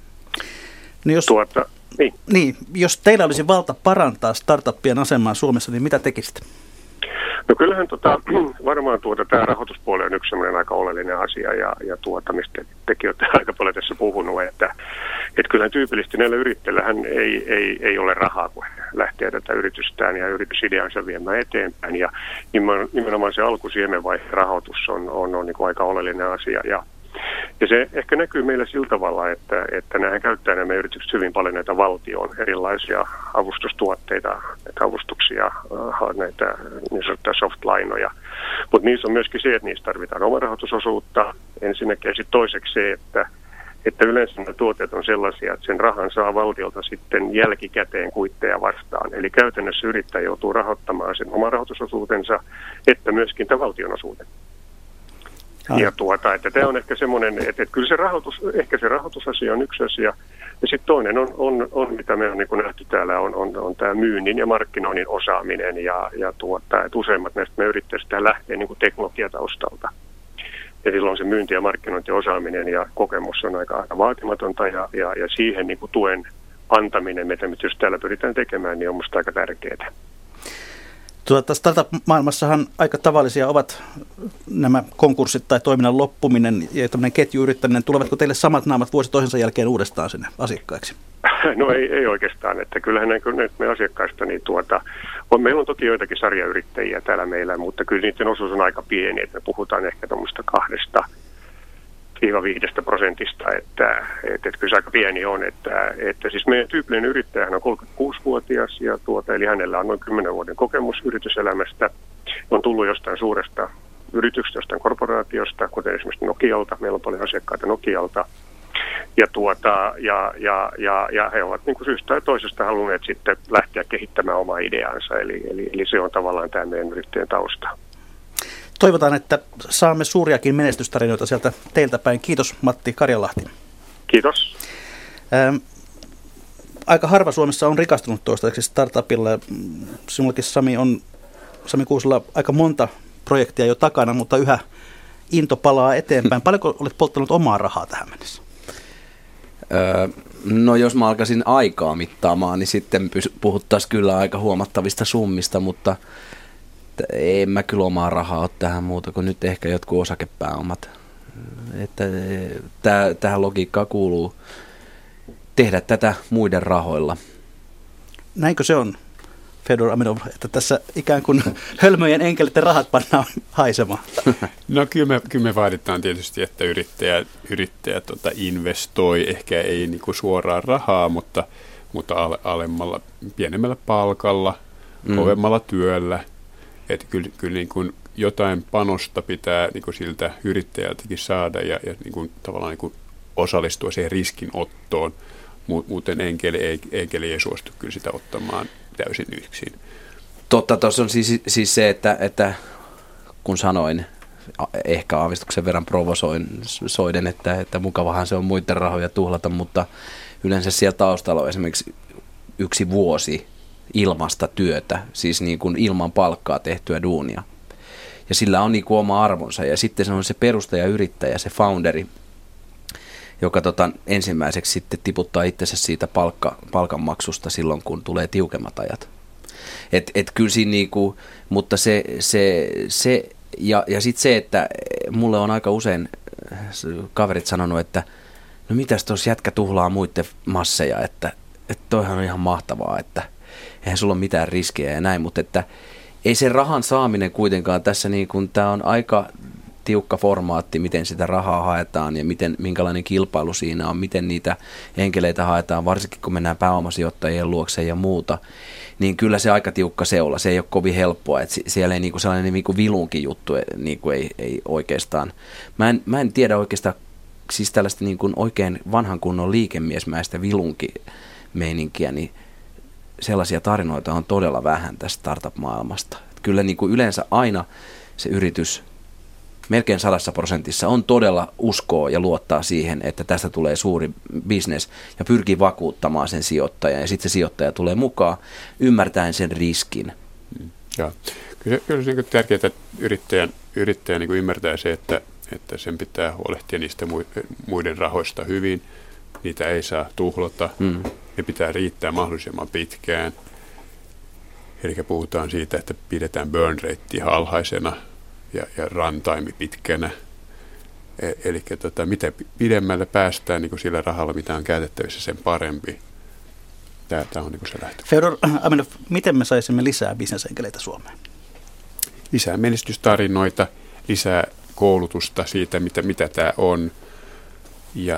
No jos teillä olisi valta parantaa startuppien asemaa Suomessa, niin mitä tekisitte? No kyllähän varmaan tämä rahoituspuoli on yksi sellainen aika oleellinen asia, ja mistä tekin olette aika paljon tässä puhunut, että kyllähän tyypillisesti näillä yrittäjillähän ei ole rahaa, kun lähtee tätä yritystään ja yritysideansa viemään eteenpäin, ja nimenomaan se alkusiemenvaiheen rahoitus on niin kuin aika oleellinen asia, ja se ehkä näkyy meillä sillä tavalla, että nämä käyttää nämä yritykset hyvin paljon näitä valtion erilaisia avustustuotteita, näitä avustuksia, näitä niin sanottuja soft-lainoja. Mutta niissä on myöskin se, että niissä tarvitaan omarahoitusosuutta ensinnäkin, ja sitten toiseksi se, että yleensä nämä tuotteet on sellaisia, että sen rahan saa valtiolta sitten jälkikäteen kuitteja vastaan. Eli käytännössä yrittäjä joutuu rahoittamaan sen omarahoitusosuutensa, että myöskin tämän valtionosuuden. Ja että tämä on ehkä semmoinen, että kyllä se rahoitusasia on yksi asia, ja sitten toinen on mitä me on niin kuin nähty täällä, on tämä myynnin ja markkinoinnin osaaminen, että useimmat näistä me yrittäjistä lähtee niin kuin teknologiataustalta. Ja silloin se myynti ja markkinointiosaaminen ja kokemus on aika vaatimatonta, ja siihen niin kuin tuen antaminen, mitä me just täällä pyritään tekemään, niin on musta aika tärkeää. Startup-maailmassahan aika tavallisia ovat nämä konkurssit tai toiminnan loppuminen ja tämmöinen ketjuyrittäminen. Tulevatko teille samat naamat vuosi toisensa jälkeen uudestaan sinne asiakkaiksi? No ei oikeastaan. Että kyllähän me asiakkaista, niin meillä on toki joitakin sarjayrittäjiä täällä meillä, mutta kyllä niiden osuus on aika pieni. Että me puhutaan ehkä tuommoista 2-5%, että kyllä se aika pieni on, että siis meidän tyypillinen yrittäjähän on 36-vuotias ja eli hänellä on noin 10 vuoden kokemus yrityselämästä, on tullut jostain suuresta yrityksestä, jostain korporaatiosta, kuten esimerkiksi Nokialta, meillä on paljon asiakkaita Nokialta, ja he ovat niin kuin syystä tai toisesta halunneet sitten lähteä kehittämään omaa ideaansa, eli se on tavallaan tämä meidän yrittäjän tausta. Toivotaan, että saamme suuriakin menestystarinoita sieltä teiltä päin. Kiitos Matti Karjanlahti. Kiitos. Aika harva Suomessa on rikastunut toistaiseksi startupilla. Sinullakin Sami Kuusela aika monta projektia jo takana, mutta yhä into palaa eteenpäin. Paljonko olet polttanut omaa rahaa tähän mennessä? No jos mä alkaisin aikaa mittaamaan, niin sitten puhuttaisiin kyllä aika huomattavista summista, mutta en mä kyllä omaa rahaa ole tähän muuta kuin nyt ehkä jotkut osakepääomat. Että tähän logiikkaan kuuluu tehdä tätä muiden rahoilla. Näinkö se on, Fedor Amenov, että tässä ikään kuin hölmöjen enkelitten rahat pannaan haisemaan? No kyllä me vaaditaan tietysti, että yrittäjä investoi, ehkä ei niinku suoraan rahaa, mutta alemmalla, pienemmällä palkalla, kovemmalla työllä. Että kyllä niin kuin jotain panosta pitää niin kuin siltä yrittäjältäkin saada ja niin kuin tavallaan niin kuin osallistua siihen riskinottoon. Muuten enkeli ei suostu kyllä sitä ottamaan täysin yksin. Totta, tuossa on siis se, että kun sanoin, ehkä aavistuksen verran provosoiden, että mukavahan se on muiden rahoja tuhlata, mutta yleensä siellä taustalla on esimerkiksi 1 vuosi ilmasta työtä, siis niin kuin ilman palkkaa tehtyä duunia. Ja sillä on niin kuin oma arvonsa. Ja sitten se on se perustajayrittäjä, se founderi, joka ensimmäiseksi sitten tiputtaa itsensä siitä palkanmaksusta silloin, kun tulee tiukemmat ajat. Et kyllä siinä niinku, mutta se ja sitten se, että mulle on aika usein kaverit sanonut, että no mitäs tuossa jätkä tuhlaa muiden masseja, että toihan on ihan mahtavaa, että eihän sulla ole mitään riskejä ja näin, mutta että ei se rahan saaminen kuitenkaan tässä, niin kun tämä on aika tiukka formaatti, miten sitä rahaa haetaan ja minkälainen kilpailu siinä on, miten niitä enkeleitä haetaan, varsinkin kun mennään pääomasijoittajien luokse ja muuta, niin kyllä se aika tiukka seula, se ei ole kovin helppoa, että siellä ei niinku sellainen niinku vilunkin juttu niinku ei oikeastaan. Mä en tiedä oikeastaan siis tällaista niinku oikein vanhan kunnon liikemiesmäistä vilunkimeininkiä, niin sellaisia tarinoita on todella vähän tästä startup-maailmasta. Kyllä niinku yleensä aina se yritys melkein 100% on todella uskoo ja luottaa siihen, että tästä tulee suuri bisnes ja pyrkii vakuuttamaan sen sijoittajan. Ja sitten se sijoittaja tulee mukaan ymmärtäen sen riskin. Ja. Kyllä se on tärkeää, että yrittäjä niin ymmärtää se, että sen pitää huolehtia niistä muiden rahoista hyvin. Niitä ei saa tuhlata. Ne pitää riittää mahdollisimman pitkään. Eli puhutaan siitä, että pidetään burn rate alhaisena ja runtime pitkänä. Eli mitä pidemmälle päästään niin sillä rahalla, mitä on käytettävissä, sen parempi. Tämä on niin se lähtö. Fedor Aminov, miten me saisimme lisää bisnesenkeleitä Suomeen? Lisää menestystarinoita, lisää koulutusta siitä, mitä tämä on. Ja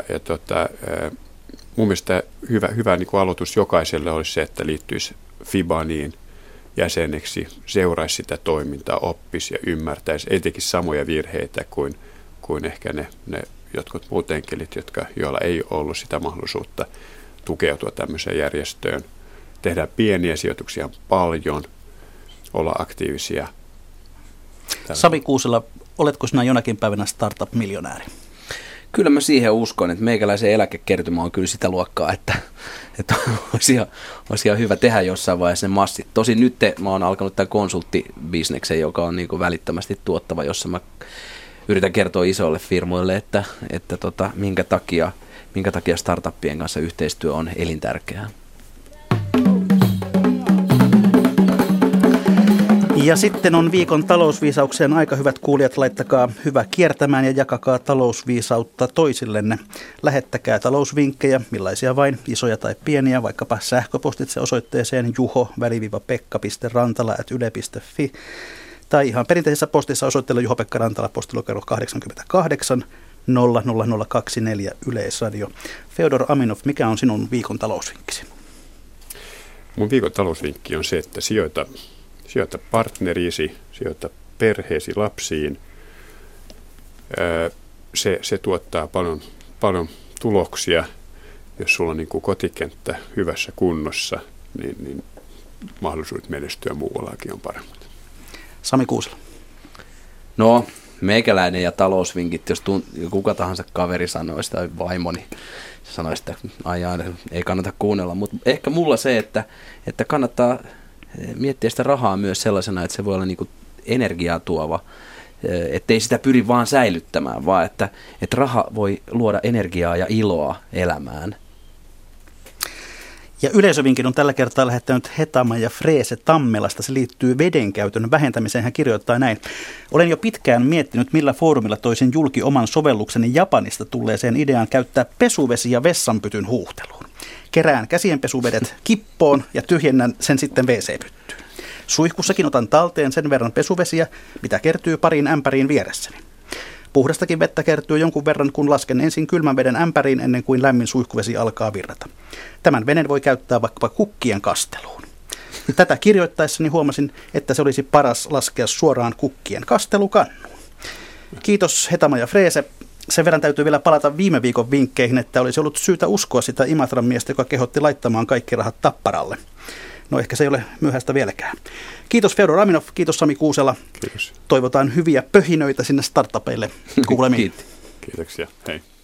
mun mielestä hyvä niin aloitus jokaiselle olisi se, että liittyisi Fibaniin jäseneksi, seuraisi sitä toimintaa, oppisi ja ymmärtäisi, ei tekisi samoja virheitä kuin ehkä ne jotkut muut enkelit, joilla ei ollut sitä mahdollisuutta tukeutua tämmöiseen järjestöön. Tehdään pieniä sijoituksia paljon, olla aktiivisia. Sami Kuusela, oletko sinä jonakin päivänä startup-miljonääri? Kyllä mä siihen uskon, että meikäläisen eläkekertymä on kyllä sitä luokkaa, että olisi ihan hyvä tehdä jossain vaiheessa ne massit. Tosin nyt mä oon alkanut tämän konsulttibisneksen, joka on niin kuin välittömästi tuottava, jossa mä yritän kertoa isoille firmoille, että minkä takia startuppien kanssa yhteistyö on elintärkeää. Ja sitten on viikon talousviisauksien aika, hyvät kuulijat, laittakaa hyvä kiertämään ja jakakaa talousviisautta toisillenne. Lähettäkää talousvinkkejä, millaisia vain, isoja tai pieniä, vaikkapa sähköpostitse osoitteeseen juho-rantala@yle.fi tai ihan perinteisessä postissa osoitteella Juho-Pekka Rantala, postilokero 88 00024 Yleisradio. Fedor Aminov, mikä on sinun viikon talousvinkkisi? Mun viikon talousvinkki on se, että sijoita partneriisi, sijoita perheesi, lapsiin. Se tuottaa paljon tuloksia. Jos sulla on niin kuin kotikenttä hyvässä kunnossa, niin mahdollisuudet menestyä muuallakin on paremmat. Sami Kuusela. No, meikäläinen ja talousvinkit, jos kuka tahansa kaveri sanoisi tai vaimoni sanoisi, että ei kannata kuunnella. Mutta ehkä mulla se, että kannattaa miettiä sitä rahaa myös sellaisena, että se voi olla niin kuin energiaa tuova, ettei sitä pyri vaan säilyttämään, vaan että raha voi luoda energiaa ja iloa elämään. Ja yleisövinkin on tällä kertaa lähettänyt Hetama ja Freese Tammelasta. Se liittyy vedenkäytön vähentämiseen. Hän kirjoittaa näin. Olen jo pitkään miettinyt, millä foorumilla toisin julki oman sovellukseni Japanista tulleeseen ideaan käyttää pesuvesi ja vessanpytyn huuhteluun. Kerään käsienpesuvedet kippoon ja tyhjennän sen sitten WC-pyttyyn. Suihkussakin otan talteen sen verran pesuvesiä, mitä kertyy pariin ämpäriin vieressäni. Puhdastakin vettä kertyy jonkun verran, kun lasken ensin kylmän veden ämpäriin ennen kuin lämmin suihkuvesi alkaa virrata. Tämän veden voi käyttää vaikkapa kukkien kasteluun. Tätä kirjoittaessani huomasin, että se olisi paras laskea suoraan kukkien kastelukannuun. Kiitos Hetama ja Freese. Sen verran täytyy vielä palata viime viikon vinkkeihin, että olisi ollut syytä uskoa sitä Imatran miestä, joka kehotti laittamaan kaikki rahat Tapparalle. No ehkä se ei ole myöhäistä vieläkään. Kiitos Fedor Aminov, kiitos Sami Kuusela. Kiitos. Toivotaan hyviä pöhinöitä sinne startupeille. Kuulemiin. Kiitoksia. Hei.